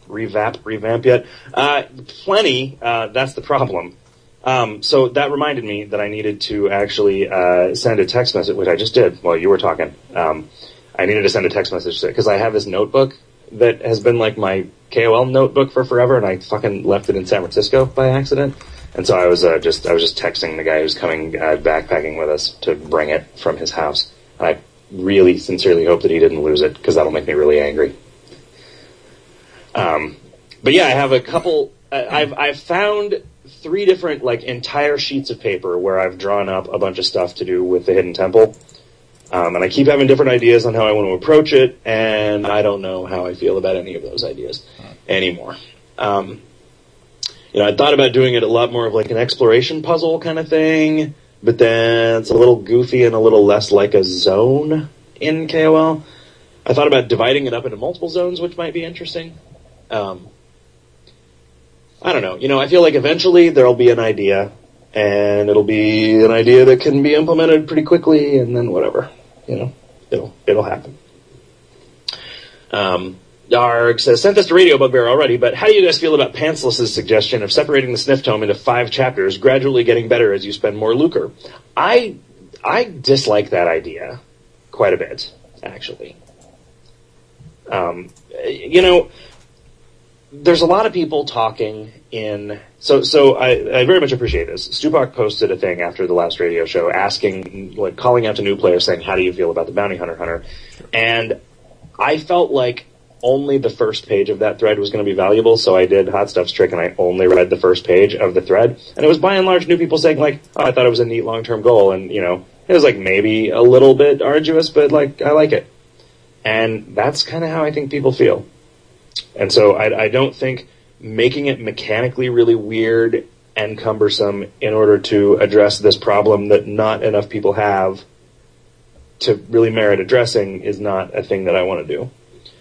Plenty. That's the problem. So that reminded me that I needed to actually send a text message, which I just did while you were talking. I needed to send a text message because I have this notebook that has been like my KOL notebook for forever, and I fucking left it in San Francisco by accident. And so I was just texting the guy who's coming backpacking with us to bring it from his house. And I really sincerely hope that he didn't lose it, because that'll make me really angry. But yeah, I have a couple. I've found 3 different like entire sheets of paper where I've drawn up a bunch of stuff to do with the Hidden Temple, and I keep having different ideas on how I want to approach it, and I don't know how I feel about any of those ideas anymore. I thought about doing it a lot more of like an exploration puzzle kind of thing, but then it's a little goofy and a little less like a zone in KOL. I thought about dividing it up into multiple zones, which might be interesting. I don't know. I feel like eventually there'll be an idea, and it'll be an idea that can be implemented pretty quickly, and then whatever. It'll happen. Yarg says, sent this to Radio Bugbear already, but how do you guys feel about Pantsless's suggestion of separating the Sniff Tome into 5 chapters, gradually getting better as you spend more lucre? I dislike that idea quite a bit, actually. There's a lot of people talking in... So I very much appreciate this. Stupak posted a thing after the last radio show asking, like, calling out to new players saying, how do you feel about the Bounty Hunter? And I felt like only the first page of that thread was going to be valuable, so I did Hot Stuff's trick and I only read the first page of the thread. And it was by and large new people saying, like, oh, I thought it was a neat long-term goal, and, it was, like, maybe a little bit arduous, but, like, I like it. And that's kind of how I think people feel. And so I don't think making it mechanically really weird and cumbersome in order to address this problem that not enough people have to really merit addressing is not a thing that I want to do.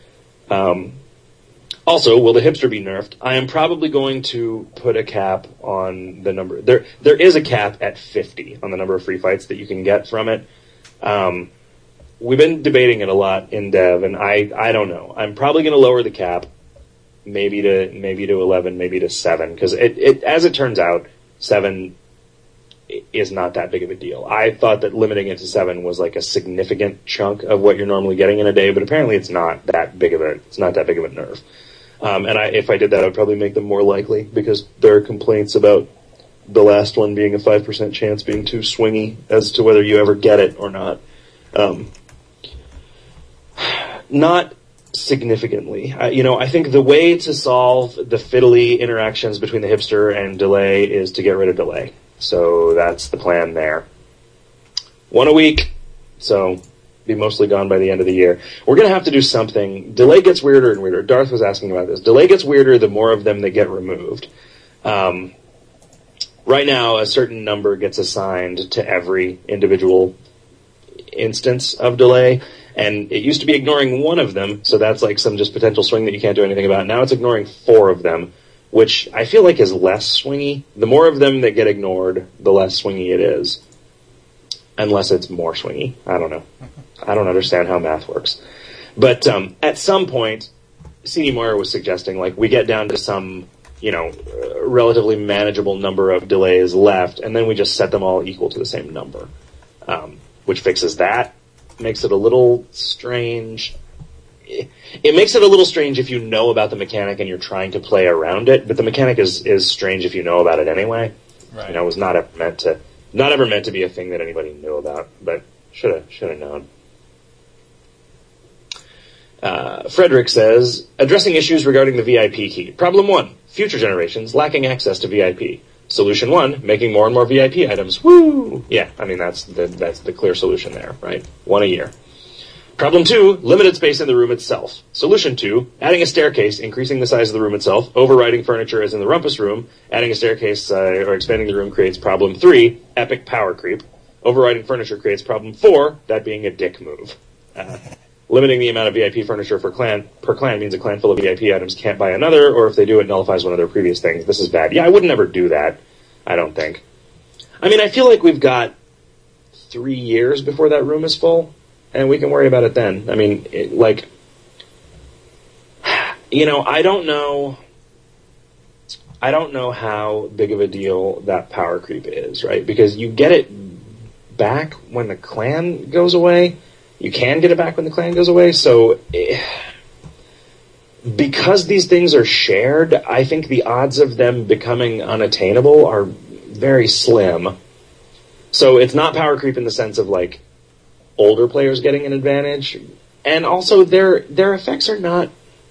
Also, will the hipster be nerfed? I am probably going to put a cap on the number. There is a cap at 50 on the number of free fights that you can get from it. We've been debating it a lot in dev, and I don't know. I'm probably going to lower the cap, maybe to 11, maybe to 7, because it as it turns out, 7 is not that big of a deal. I thought that limiting it to 7 was like a significant chunk of what you're normally getting in a day, but apparently it's not that big of a nerf. If I did that, I'd probably make them more likely, because there are complaints about the last one being a 5% chance being too swingy as to whether you ever get it or not. Not significantly. I think the way to solve the fiddly interactions between the hipster and delay is to get rid of delay. So that's the plan there. 1 a week, so be mostly gone by the end of the year. We're going to have to do something. Delay gets weirder and weirder. Darth was asking about this. Delay gets weirder the more of them that get removed. Right now, a certain number gets assigned to every individual instance of delay, and it used to be ignoring one of them, so that's like some just potential swing that you can't do anything about. Now it's ignoring 4 of them, which I feel like is less swingy. The more of them that get ignored, the less swingy it is. Unless it's more swingy. I don't know. I don't understand how math works. But at some point, C.D. Moyer was suggesting, like, we get down to some, relatively manageable number of delays left, and then we just set them all equal to the same number, which fixes that. Makes it a little strange. It makes it a little strange if you know about the mechanic and you're trying to play around it, but the mechanic is strange if you know about it anyway. Right. It was not ever meant to be a thing that anybody knew about, but should have known. Frederick says, addressing issues regarding the VIP key. Problem 1, future generations lacking access to VIP. Solution 1, making more and more VIP items. Woo! Yeah, I mean, that's the clear solution there, right? 1 a year. Problem 2, limited space in the room itself. Solution 2, adding a staircase, increasing the size of the room itself, overriding furniture as in the rumpus room. Adding a staircase or expanding the room creates problem 3, epic power creep. Overriding furniture creates problem 4, that being a dick move. Limiting the amount of VIP furniture per clan means a clan full of VIP items can't buy another, or if they do, it nullifies one of their previous things. This is bad. Yeah, I would never do that, I don't think. I mean, I feel like we've got 3 years before that room is full, and we can worry about it then. I mean, I don't know how big of a deal that power creep is, right? Because you get it back when the clan goes away. You can get it back when the clan goes away, so because these things are shared, I think the odds of them becoming unattainable are very slim. So it's not power creep in the sense of, like, older players getting an advantage, and also their effects are not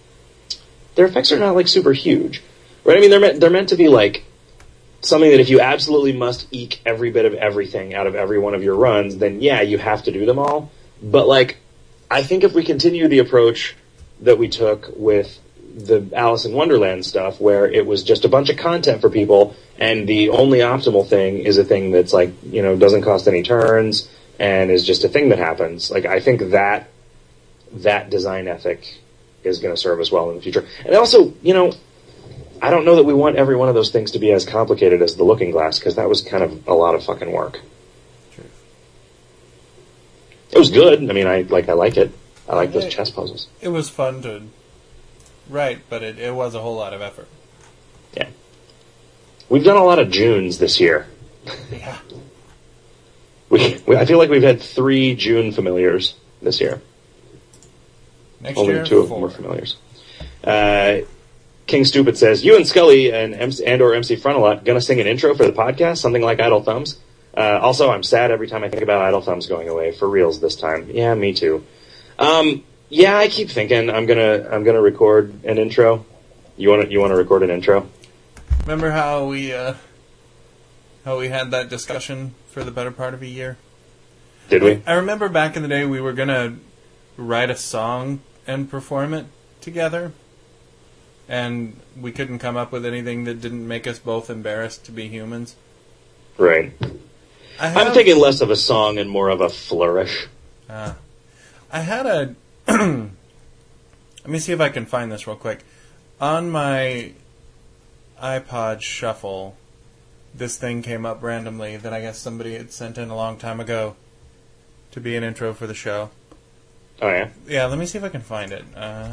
like super huge, right? I mean, they're meant to be like something that if you absolutely must eke every bit of everything out of every one of your runs, then yeah, you have to do them all. But, like, I think if we continue the approach that we took with the Alice in Wonderland stuff, where it was just a bunch of content for people, and the only optimal thing is a thing that's, like, doesn't cost any turns, and is just a thing that happens, like, I think that design ethic is going to serve us well in the future. And also, I don't know that we want every one of those things to be as complicated as the Looking Glass, because that was kind of a lot of fucking work. It was good. I mean, I like it. I like those chess puzzles. It was fun to write, but it was a whole lot of effort. Yeah. We've done a lot of Junes this year. Yeah. I feel like we've had 3 June familiars this year. Next Only year, 2 of them were familiars. King Stupid says, you and Scully and or MC Frontalot gonna sing an intro for the podcast? Something like Idle Thumbs? Also, I'm sad every time I think about Idle Thumbs going away, for reals this time. Yeah, me too. Yeah, I keep thinking I'm gonna record an intro. You wanna record an intro? Remember how we had that discussion for the better part of a year? Did we? I remember back in the day we were gonna write a song and perform it together, and we couldn't come up with anything that didn't make us both embarrassed to be humans. Right. I'm thinking less of a song and more of a flourish. I had a... Let me see if I can find this real quick. On my iPod Shuffle, this thing came up randomly that I guess somebody had sent in a long time ago to be an intro for the show. Oh, yeah? Yeah, let me see if I can find it.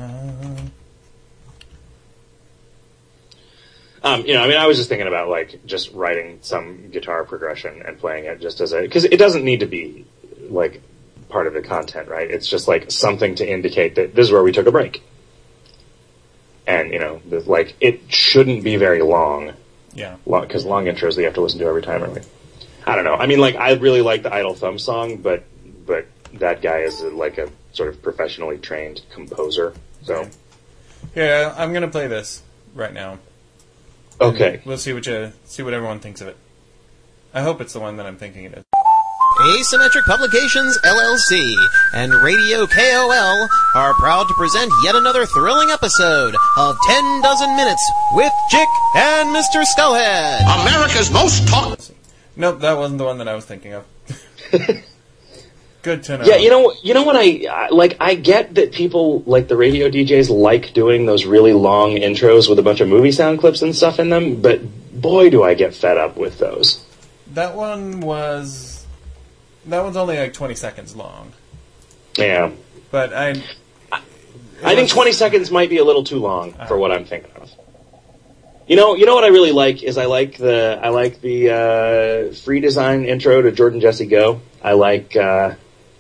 I was just thinking about, like, just writing some guitar progression and playing it just as because it doesn't need to be, like, part of the content, right? It's just, like, something to indicate that this is where we took a break. And, it shouldn't be very long. Yeah. Because long intros you have to listen to every time, really. I don't know. I mean, like, I really like the Idle Thumb song, but that guy is, like, a sort of professionally trained composer. So, yeah, I'm gonna play this right now. okay. We'll see what everyone thinks of it. I hope it's the one that I'm thinking it is. Asymmetric Publications, LLC, and Radio KOL are proud to present yet another thrilling episode of 10 Dozen Minutes with Chick and Mr. Skullhead. America's most talked. Nope, that wasn't the one that I was thinking of. Good to know. Yeah, you know what I get that people, like the radio DJs, like doing those really long intros with a bunch of movie sound clips and stuff in them, but boy, do I get fed up with those. That one's only like 20 seconds long. Yeah. But I think 20 seconds might be a little too long for what I'm thinking of. You know what I really like is I like the free design intro to Jordan Jesse Go. I like the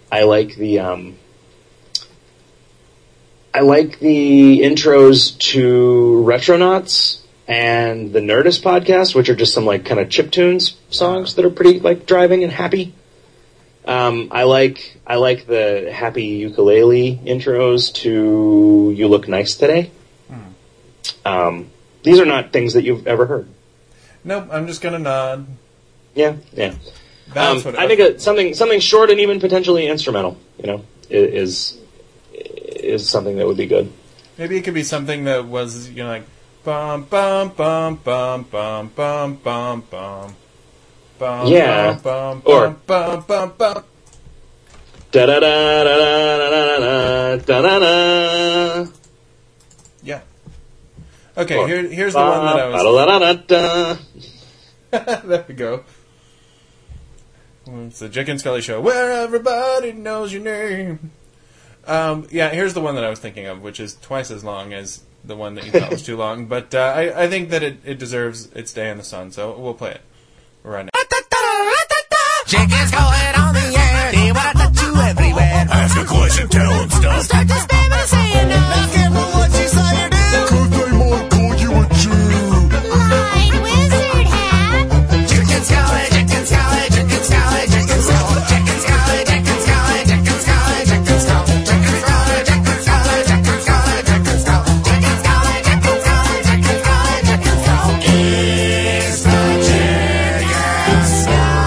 intros to Retronauts and the Nerdist podcast, which are just some like kind of chiptunes songs that are pretty like driving and happy. I like the happy ukulele intros to "You Look Nice Today." These are not things that you've ever heard. Nope, I'm just gonna nod. Yeah. That's what I think something short and even potentially instrumental, is something that would be good. Maybe it could be something that was, like bum bum bum bum bum bum bum bum. Yeah. Or bum bum bum. Da da da da da da da da. Yeah. Okay, here's the one that I was. There we go. It's the Jick and Scully show where everybody knows your name. Yeah, here's the one that I was thinking of, which is twice as long as the one that you thought was too long. But I think that it deserves its day in the sun, so we'll play it right now. Chickens going on the air. They want to touch you everywhere. Ask a question, tell them stuff. Start to spam and say no. Not careful what you say or do. Cause they might call you a Jew. Blind wizard hat. Chicken Scully, Chicken Scully, Chicken Scully, Chicken Scully, Chicken Scully, Chicken Scully, Chicken Scully, Chicken Scully, Chicken Scully, Chicken Scully, Chicken Scully, Chicken Scully, Chicken Scully, Chicken Scully, Chicken Scully, Chicken Scully. It's the Chicken Scully.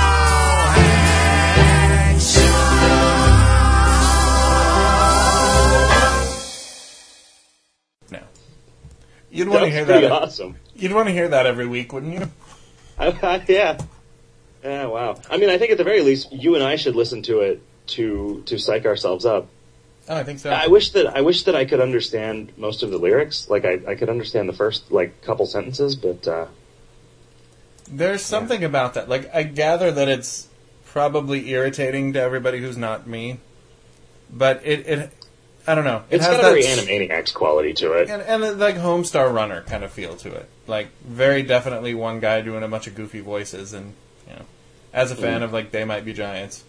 You'd want to hear pretty that. Awesome. You'd want to hear that every week, wouldn't you? Yeah. Yeah. Wow. I mean, I think at the very least, you and I should listen to it to psych ourselves up. Oh, I think so. I wish that I could understand most of the lyrics. Like I could understand the first couple sentences, but there's something about that. Like, I gather that it's probably irritating to everybody who's not me, but it I don't know. It's got a very Animaniacs quality to it. And like Homestar Runner kind of feel to it. Like, very definitely one guy doing a bunch of goofy voices, and, as a fan of, like, They Might Be Giants.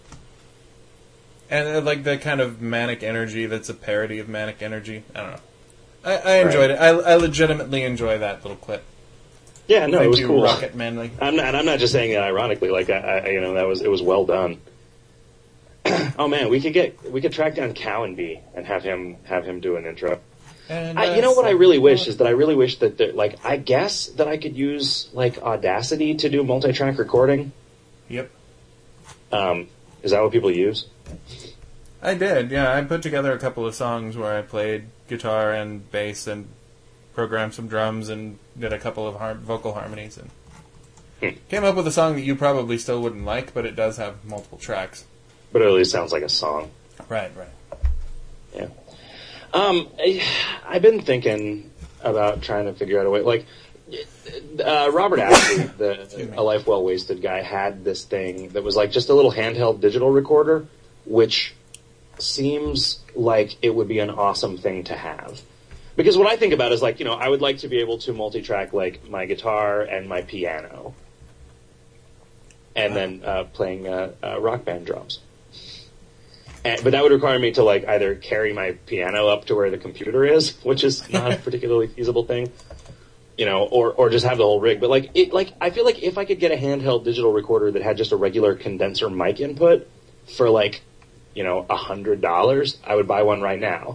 And, like, the kind of manic energy that's a parody of manic energy. I don't know. I enjoyed it. I legitimately enjoy that little clip. Yeah, no, it was cool. Rocket Manly. I'm not just saying it ironically. Like, it was well done. Oh man, we could track down Cowanby and have him do an intro. And, what I really wish is that I guess that I could use like Audacity to do multi-track recording. Yep. Is that what people use? I did, yeah. I put together a couple of songs where I played guitar and bass and programmed some drums and did a couple of vocal harmonies and came up with a song that you probably still wouldn't like, but it does have multiple tracks. But it at least sounds like a song. Right. Yeah. I've been thinking about trying to figure out a way. Like, Robert Ashley, the A Life Well Wasted guy, had this thing that was like just a little handheld digital recorder, which seems like it would be an awesome thing to have. Because what I think about is like, I would like to be able to multi-track like my guitar and my piano. And then playing Rock Band drums. But that would require me to like either carry my piano up to where the computer is, which is not a particularly feasible thing, or just have the whole rig. But I feel like if I could get a handheld digital recorder that had just a regular condenser mic input for like, $100, I would buy one right now.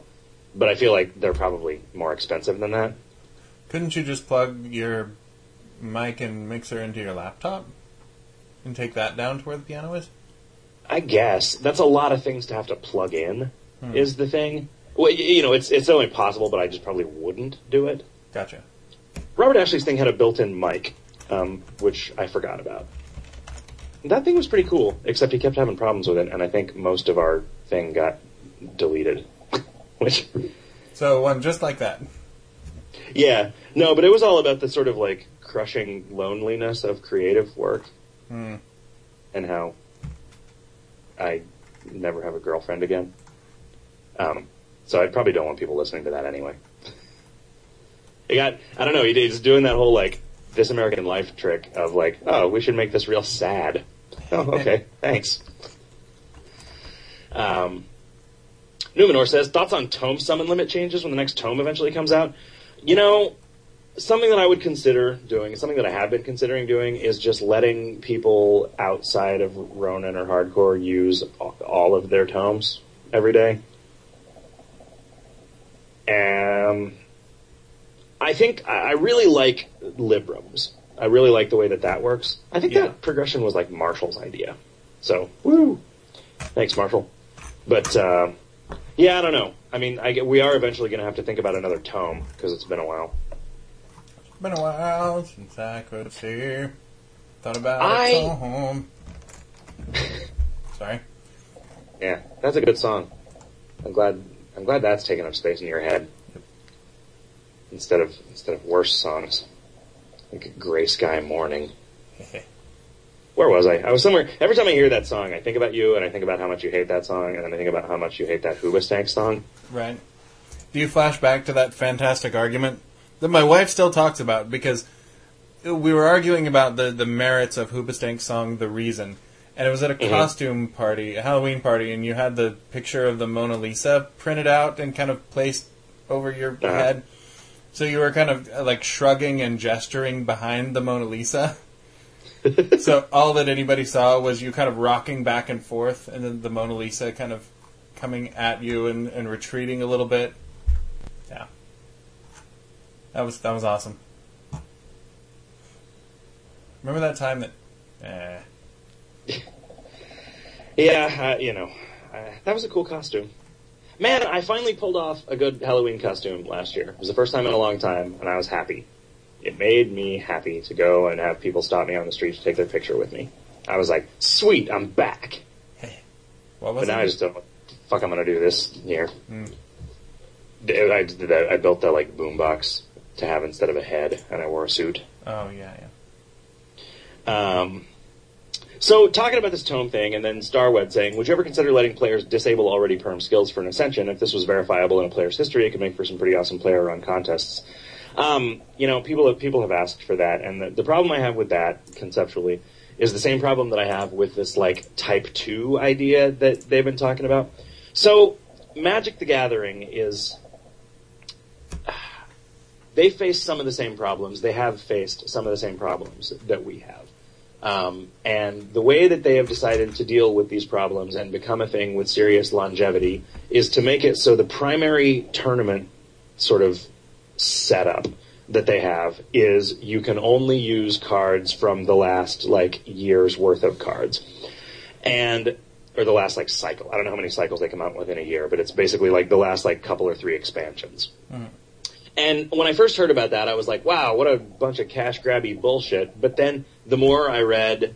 but I feel like they're probably more expensive than that. Couldn't you just plug your mic and mixer into your laptop and take that down to where the piano is? I guess that's a lot of things to have to plug in. Is the thing. Well, you know, it's only possible, but I just probably wouldn't do it. Gotcha. Robert Ashley's thing had a built-in mic, which I forgot about. That thing was pretty cool, except he kept having problems with it, and I think most of our thing got deleted. Which, So one just like that. yeah, no, but it was all about the sort of like crushing loneliness of creative work, and how I never have a girlfriend again. So I probably don't want people listening to that anyway. I don't know, he's doing that whole like This American Life trick of like, oh, we should make this real sad. Oh, okay, thanks. Numenor says, thoughts on tome summon limit changes when the next tome eventually comes out? You know, something that I would consider doing, something that I have been considering doing, is just letting people outside of Ronin or Hardcore use all of their tomes every day. I think I really like Librams. I really like the way that works. I think that progression was like Marshall's idea. So, woo! Thanks, Marshall. But, yeah, I don't know. I mean, we are eventually going to have to think about another tome, because it's been a while. It's been a while since I could see. Thought about it so home. Sorry. Yeah, that's a good song. I'm glad that's taking up space in your head. Instead of worse songs. Like Gray Sky Morning. Where was I? I was somewhere. Every time I hear that song, I think about you, and I think about how much you hate that song, and then I think about how much you hate that Hoobastank song. Right. Do you flash back to that fantastic argument that my wife still talks about? Because we were arguing about the merits of Hoobastank's song, The Reason. And it was at a costume party, a Halloween party, and you had the picture of the Mona Lisa printed out and kind of placed over your head. So you were kind of like shrugging and gesturing behind the Mona Lisa. So all that anybody saw was you kind of rocking back and forth, and then the Mona Lisa kind of coming at you and retreating a little bit. Yeah. That was awesome. Remember that time that... Yeah, that was a cool costume. Man, I finally pulled off a good Halloween costume last year. It was the first time in a long time, and I was happy. It made me happy to go and have people stop me on the street to take their picture with me. I was like, sweet, I'm back. What was But now it? I just don't know what the fuck I'm going to do this year. I built that like boombox to have instead of a head, and I wore a suit. Oh, yeah. So, talking about this tome thing, and then Starwed saying, would you ever consider letting players disable already perm skills for an Ascension? If this was verifiable in a player's history, it could make for some pretty awesome player-run contests. People have asked for that, and the problem I have with that, conceptually, is the same problem that I have with this, like, Type 2 idea that they've been talking about. So, Magic the Gathering is... They face some of the same problems. They have faced some of the same problems that we have. And the way that they have decided to deal with these problems and become a thing with serious longevity is to make it so the primary tournament sort of setup that they have is you can only use cards from the last, like, year's worth of cards. Or the last, like, cycle. I don't know how many cycles they come out with in a year, but it's basically, like, the last, like, couple or three expansions. And when I first heard about that, I was like, wow, what a bunch of cash-grabby bullshit. But then the more I read,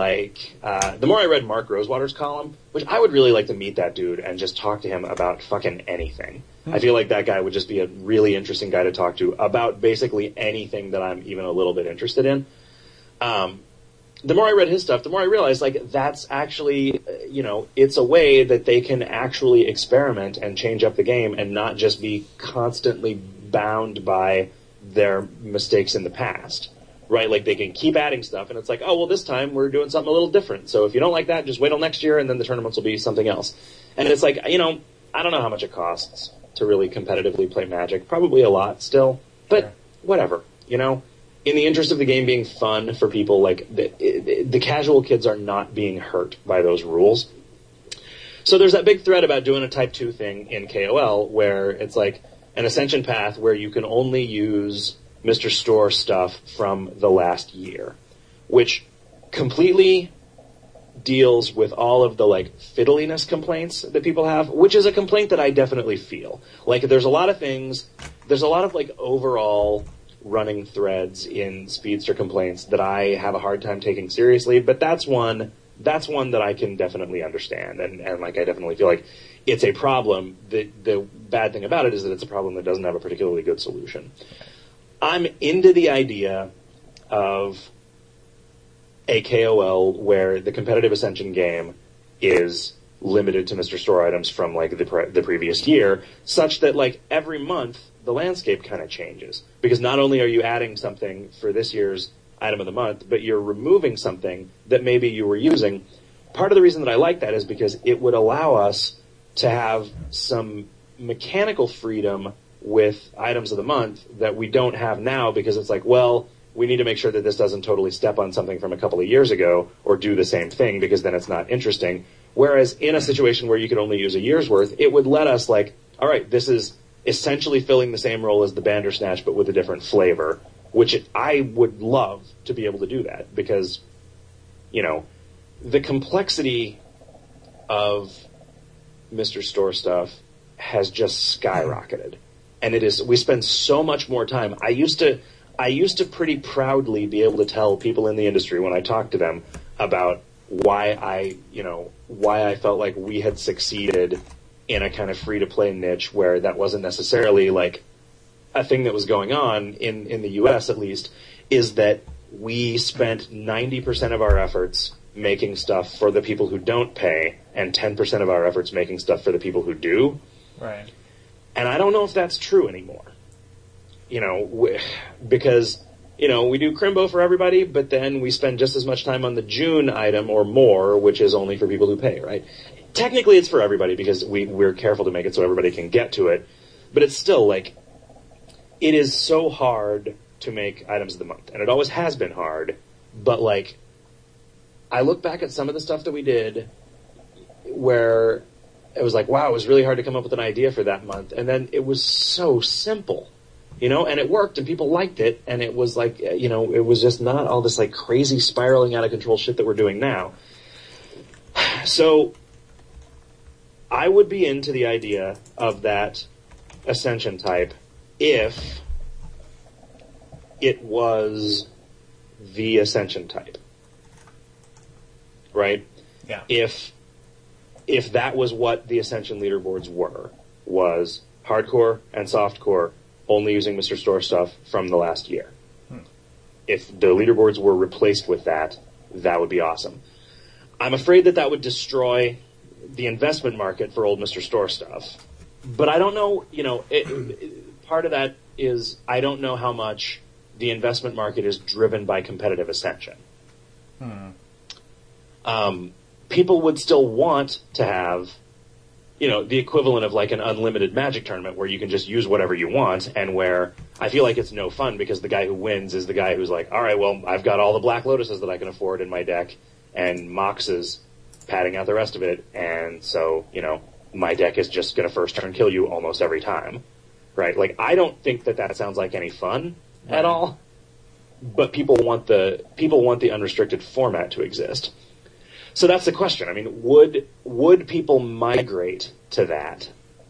Mark Rosewater's column, which I would really like to meet that dude and just talk to him about fucking anything. I feel like that guy would just be a really interesting guy to talk to about basically anything that I'm even a little bit interested in. The more I read his stuff, the more I realized, like, that's actually, it's a way that they can actually experiment and change up the game and not just be constantly bound by their mistakes in the past, right? Like, they can keep adding stuff, and it's like, oh, well, this time we're doing something a little different. So if you don't like that, just wait till next year, and then the tournaments will be something else. And it's like, I don't know how much it costs to really competitively play Magic. Probably a lot still, but whatever, In the interest of the game being fun for people, like, the casual kids are not being hurt by those rules. So there's that big thread about doing a Type 2 thing in KOL where it's like an Ascension path where you can only use Mr. Store stuff from the last year, which completely deals with all of the like fiddliness complaints that people have, which is a complaint that I definitely feel. Like there's a lot of things, there's a lot of like overall running threads in Speedster complaints that I have a hard time taking seriously, but that's one that I can definitely understand, and like I definitely feel like it's a problem. The bad thing about it is that it's a problem that doesn't have a particularly good solution. I'm into the idea of a KOL where the competitive Ascension game is limited to Mr. Store items from like the previous year, such that like every month the landscape kind of changes, because not only are you adding something for this year's item of the month, but you're removing something that maybe you were using. Part of the reason that I like that is because it would allow us to have some mechanical freedom with items of the month that we don't have now, because it's like, well, we need to make sure that this doesn't totally step on something from a couple of years ago or do the same thing, because then it's not interesting. Whereas in a situation where you could only use a year's worth, it would let us like, all right, this is essentially filling the same role as the Bandersnatch but with a different flavor, which I would love to be able to do that, because, you know, the complexity of Mr. Store stuff has just skyrocketed. And we spend so much more time. I used to pretty proudly be able to tell people in the industry when I talked to them about why I felt like we had succeeded in a kind of free-to-play niche where that wasn't necessarily like a thing that was going on in the US at least, is that we spent 90% of our efforts making stuff for the people who don't pay and 10% of our efforts making stuff for the people who do. Right. And I don't know if that's true anymore. You know, because, you know, we do Crimbo for everybody, but then we spend just as much time on the June item or more, which is only for people who pay, right? Technically it's for everybody because we're careful to make it so everybody can get to it, but it's still like, it is so hard to make items of the month, and it always has been hard, but like, I look back at some of the stuff that we did where it was like, wow, it was really hard to come up with an idea for that month, and then it was so simple, you know, and it worked, and people liked it, and it was like, you know, it was just not all this like crazy spiraling out of control shit that we're doing now. So, I would be into the idea of that Ascension type if it was the Ascension type, right? Yeah. If that was what the Ascension leaderboards were, was hardcore and softcore only using Mr. Store stuff from the last year. If the leaderboards were replaced with that, that would be awesome. I'm afraid that would destroy the investment market for old Mr. Store stuff. But I don't know, you know, part of that is I don't know how much the investment market is driven by competitive Ascension. People would still want to have, you know, the equivalent of like an unlimited Magic tournament where you can just use whatever you want, and where I feel like it's no fun because the guy who wins is the guy who's like, all right, well, I've got all the Black Lotuses that I can afford in my deck, and Mox is padding out the rest of it, and so, you know, my deck is just going to first turn kill you almost every time, right? Like, I don't think that sounds like any fun at all, but people want the unrestricted format to exist. So that's the question. I mean, would people migrate to that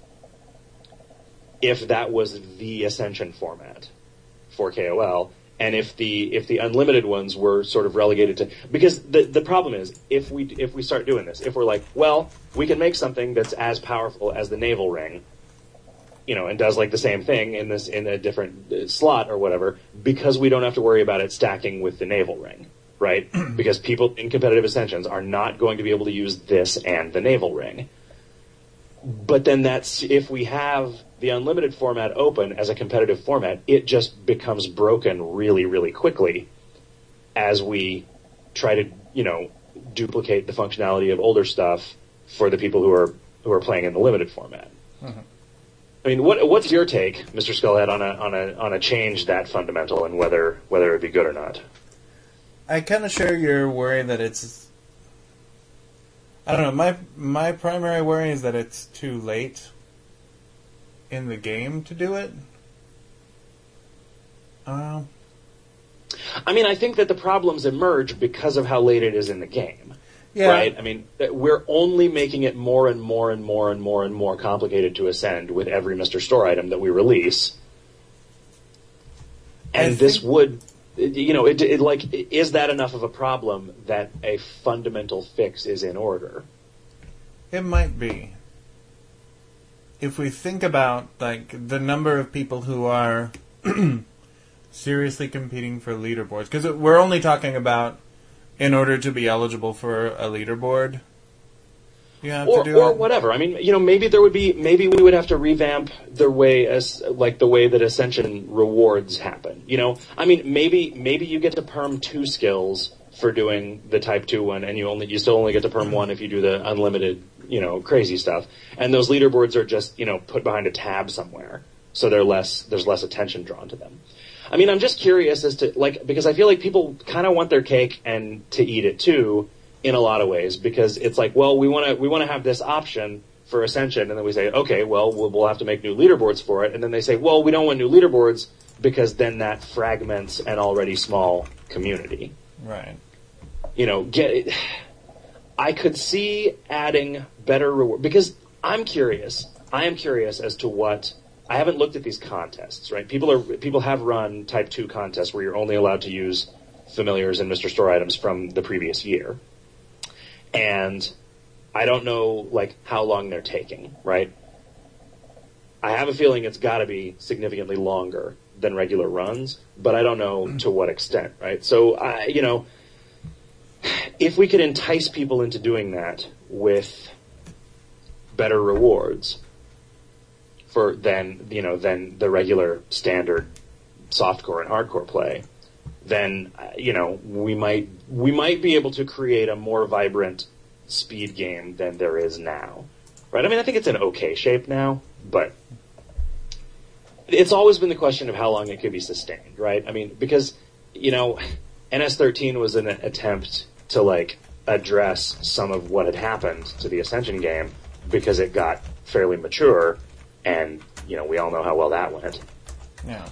if that was the Ascension format for KOL, and if the unlimited ones were sort of relegated to, because the problem is if we start doing this, if we're like, well, we can make something that's as powerful as the Naval Ring, you know, and does like the same thing in a different slot or whatever, because we don't have to worry about it stacking with the Naval Ring. Right? Because people in competitive Ascensions are not going to be able to use this and the Naval Ring. But then that's, if we have the unlimited format open as a competitive format, it just becomes broken really, really quickly as we try to, you know, duplicate the functionality of older stuff for the people who are playing in the limited format. Mm-hmm. I mean, what's your take, Mr. Skullhead, on a change that fundamental, and whether it would be good or not? I kind of share your worry that it's I don't know. My primary worry is that it's too late in the game to do it. I mean, I think that the problems emerge because of how late it is in the game. Yeah. Right? I mean, we're only making it more and more and more and more and more complicated to ascend with every Mr. Store item that we release. And this would, is that enough of a problem that a fundamental fix is in order? It might be. If we think about, like, the number of people who are seriously competing for leaderboards, because we're only talking about in order to be eligible for a leaderboard, you have to do or it. whatever. I mean, maybe we would have to revamp the way that Ascension rewards happen. I mean, maybe you get to perm 2 skills for doing the Type 2 one, and you still only get to perm 1 if you do the unlimited, crazy stuff. And those leaderboards are just, put behind a tab somewhere, so there's less attention drawn to them. I mean, I'm just curious as to, because I feel like people kind of want their cake and to eat it too, in a lot of ways, because it's like, well, we want to have this option for Ascension, and then we say, okay, well, we'll have to make new leaderboards for it, and then they say, well, we don't want new leaderboards because then that fragments an already small community. Right. I could see adding better reward, because I am curious as to what. I haven't looked at these contests, right? People have run Type 2 contests where you're only allowed to use familiars and Mr. Store items from the previous year. And I don't know, how long they're taking, right? I have a feeling it's got to be significantly longer than regular runs, but I don't know to what extent, right? So, if we could entice people into doing that with better rewards than the regular standard softcore and hardcore play, then we might be able to create a more vibrant speed game than there is now, right? I mean, I think it's in okay shape now, but it's always been the question of how long it could be sustained, right? I mean, because NS13 was an attempt to address some of what had happened to the Ascension game because it got fairly mature. And, we all know how well that went. Yeah.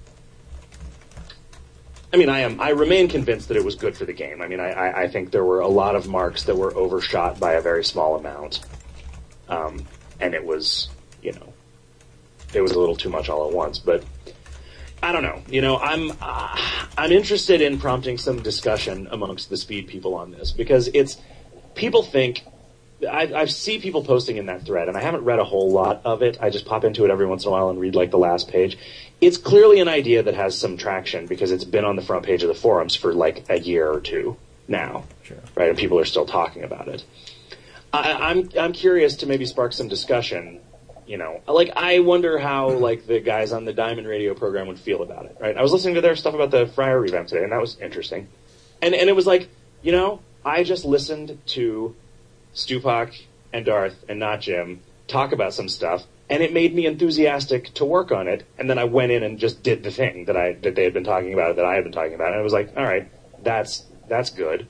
I mean, I remain convinced that it was good for the game. I mean, I think there were a lot of marks that were overshot by a very small amount. And it was, it was a little too much all at once. But I don't know. I'm interested in prompting some discussion amongst the speed people on this, because people think. I see people posting in that thread, and I haven't read a whole lot of it. I just pop into it every once in a while and read the last page. It's clearly an idea that has some traction because it's been on the front page of the forums for a year or two now, Sure. right? And people are still talking about it. I'm curious to maybe spark some discussion. I wonder how the guys on the Diamond Radio program would feel about it, right? I was listening to their stuff about the Friar revamp today, and that was interesting. And it was I just listened to Stupak and Darth and Not Jim talk about some stuff, and it made me enthusiastic to work on it. And then I went in and just did the thing that they had been talking about, that I had been talking about, and I was like, all right, that's good,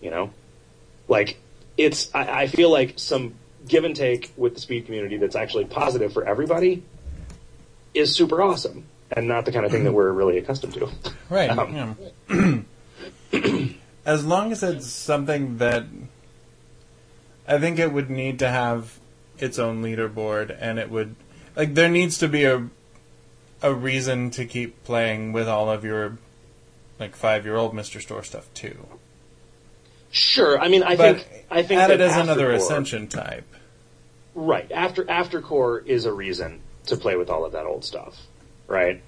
I feel like some give and take with the speed community that's actually positive for everybody is super awesome, and not the kind of thing that we're really accustomed to. Right. As long as it's something that I think it would need to have its own leaderboard, and it would there needs to be a reason to keep playing with all of your 5-year-old Mr. Store stuff too. Sure. I mean, I think add it that as another Aftercore, Ascension type. Right. Aftercore is a reason to play with all of that old stuff, right?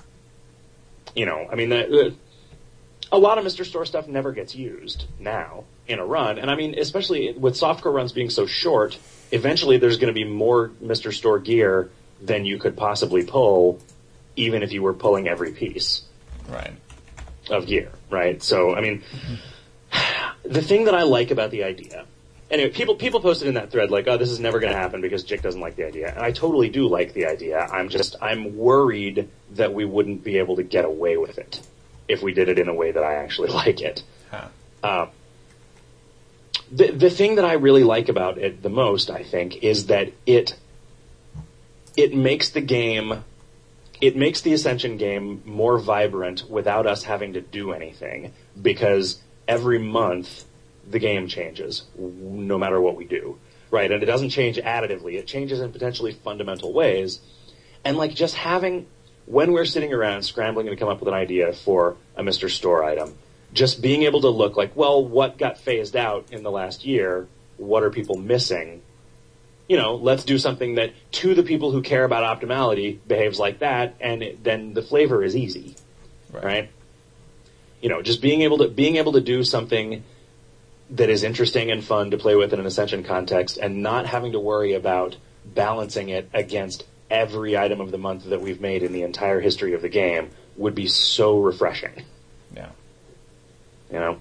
I mean, a lot of Mr. Store stuff never gets used now in a run. And I mean, especially with softcore runs being so short, eventually there's going to be more Mr. Store gear than you could possibly pull, even if you were pulling every piece of gear, right? So, I mean, the thing that I like about the idea, anyway, people posted in that thread oh, this is never going to happen because Jick doesn't like the idea. And I totally do like the idea. I'm worried that we wouldn't be able to get away with it if we did it in a way that I actually like it. Huh. the thing that I really like about it the most, I think, is that it makes the game, it makes the Ascension game more vibrant without us having to do anything, because every month the game changes, no matter what we do, right? And it doesn't change additively; it changes in potentially fundamental ways. And like just having, when we're sitting around scrambling to come up with an idea for a Mr. Store item, just being able to look like, well, what got phased out in the last year? What are people missing? You know, let's do something that, to the people who care about optimality, behaves like that, and then the flavor is easy, right? You know, just being able to do something that is interesting and fun to play with in an Ascension context, and not having to worry about balancing it against every item of the month that we've made in the entire history of the game would be so refreshing. Yeah. You know?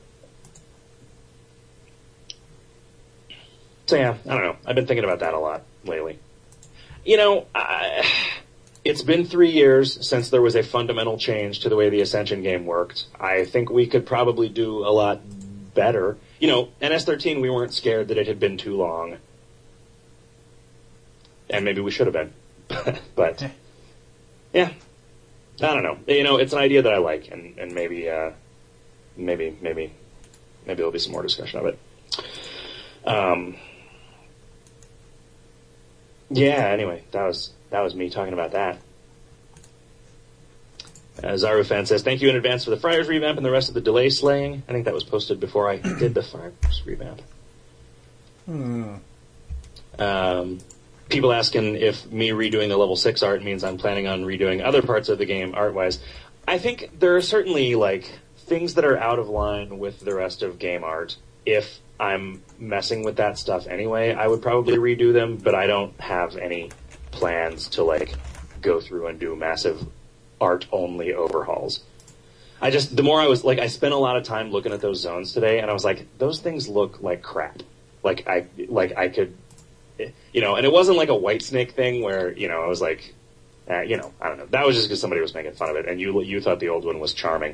So yeah, I don't know. I've been thinking about that a lot lately. You know, it's been 3 years since there was a fundamental change to the way the Ascension game worked. I think we could probably do a lot better. You know, NS13, we weren't scared that it had been too long. And maybe we should have been. But, yeah. I don't know. You know, it's an idea that I like, and maybe there'll be some more discussion of it. Yeah, anyway, that was me talking about that. Zaru Fan says, thank you in advance for the Friars revamp and the rest of the delay slaying. I think that was posted before I did the Friars revamp. People asking if me redoing the level 6 art means I'm planning on redoing other parts of the game art-wise. I think there are certainly, like, things that are out of line with the rest of game art. If I'm messing with that stuff anyway, I would probably redo them, but I don't have any plans to, like, go through and do massive art-only overhauls. I spent a lot of time looking at those zones today, and I was like, those things look like crap. I could, you know, and it wasn't like a Whitesnake thing where, you know, I was like, you know, I don't know. That was just because somebody was making fun of it, and you thought the old one was charming.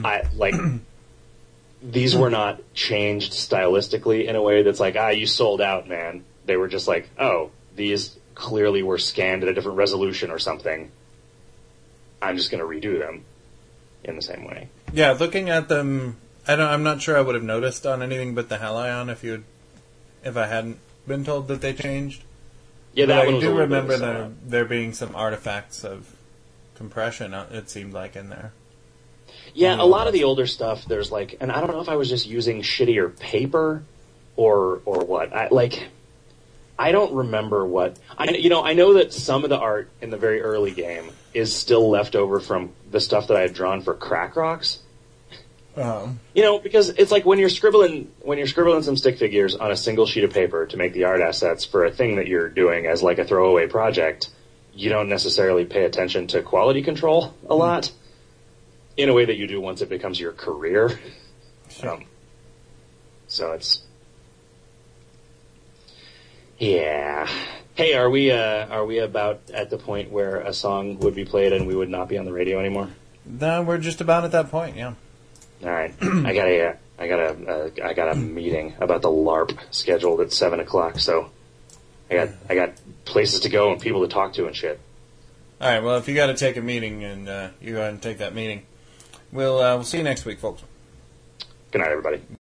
These were not changed stylistically in a way that's like, you sold out, man. They were just like, oh, these clearly were scanned at a different resolution or something. I'm just going to redo them in the same way. Yeah, looking at them, I'm not sure I would have noticed on anything but the Halion if I hadn't been told that they changed. Yeah, but that I one was do a little remember bit there being some artifacts of compression, it seemed like, in there. Yeah, a lot of the older stuff, there's like, and I don't know if I was just using shittier paper or what. I don't remember what. I know that some of the art in the very early game is still left over from the stuff that I had drawn for Crack Rocks. You know, because it's like when you're scribbling some stick figures on a single sheet of paper to make the art assets for a thing that you're doing as like a throwaway project, you don't necessarily pay attention to quality control a lot in a way that you do once it becomes your career. Sure. So it's, yeah. Hey, are we about at the point where a song would be played and we would not be on the radio anymore? No, we're just about at that point. Yeah. All right. I got a meeting about the LARP scheduled at 7:00. So I got places to go and people to talk to and shit. All right. Well, if you got to take a meeting, and you go ahead and take that meeting, we'll see you next week, folks. Good night, everybody.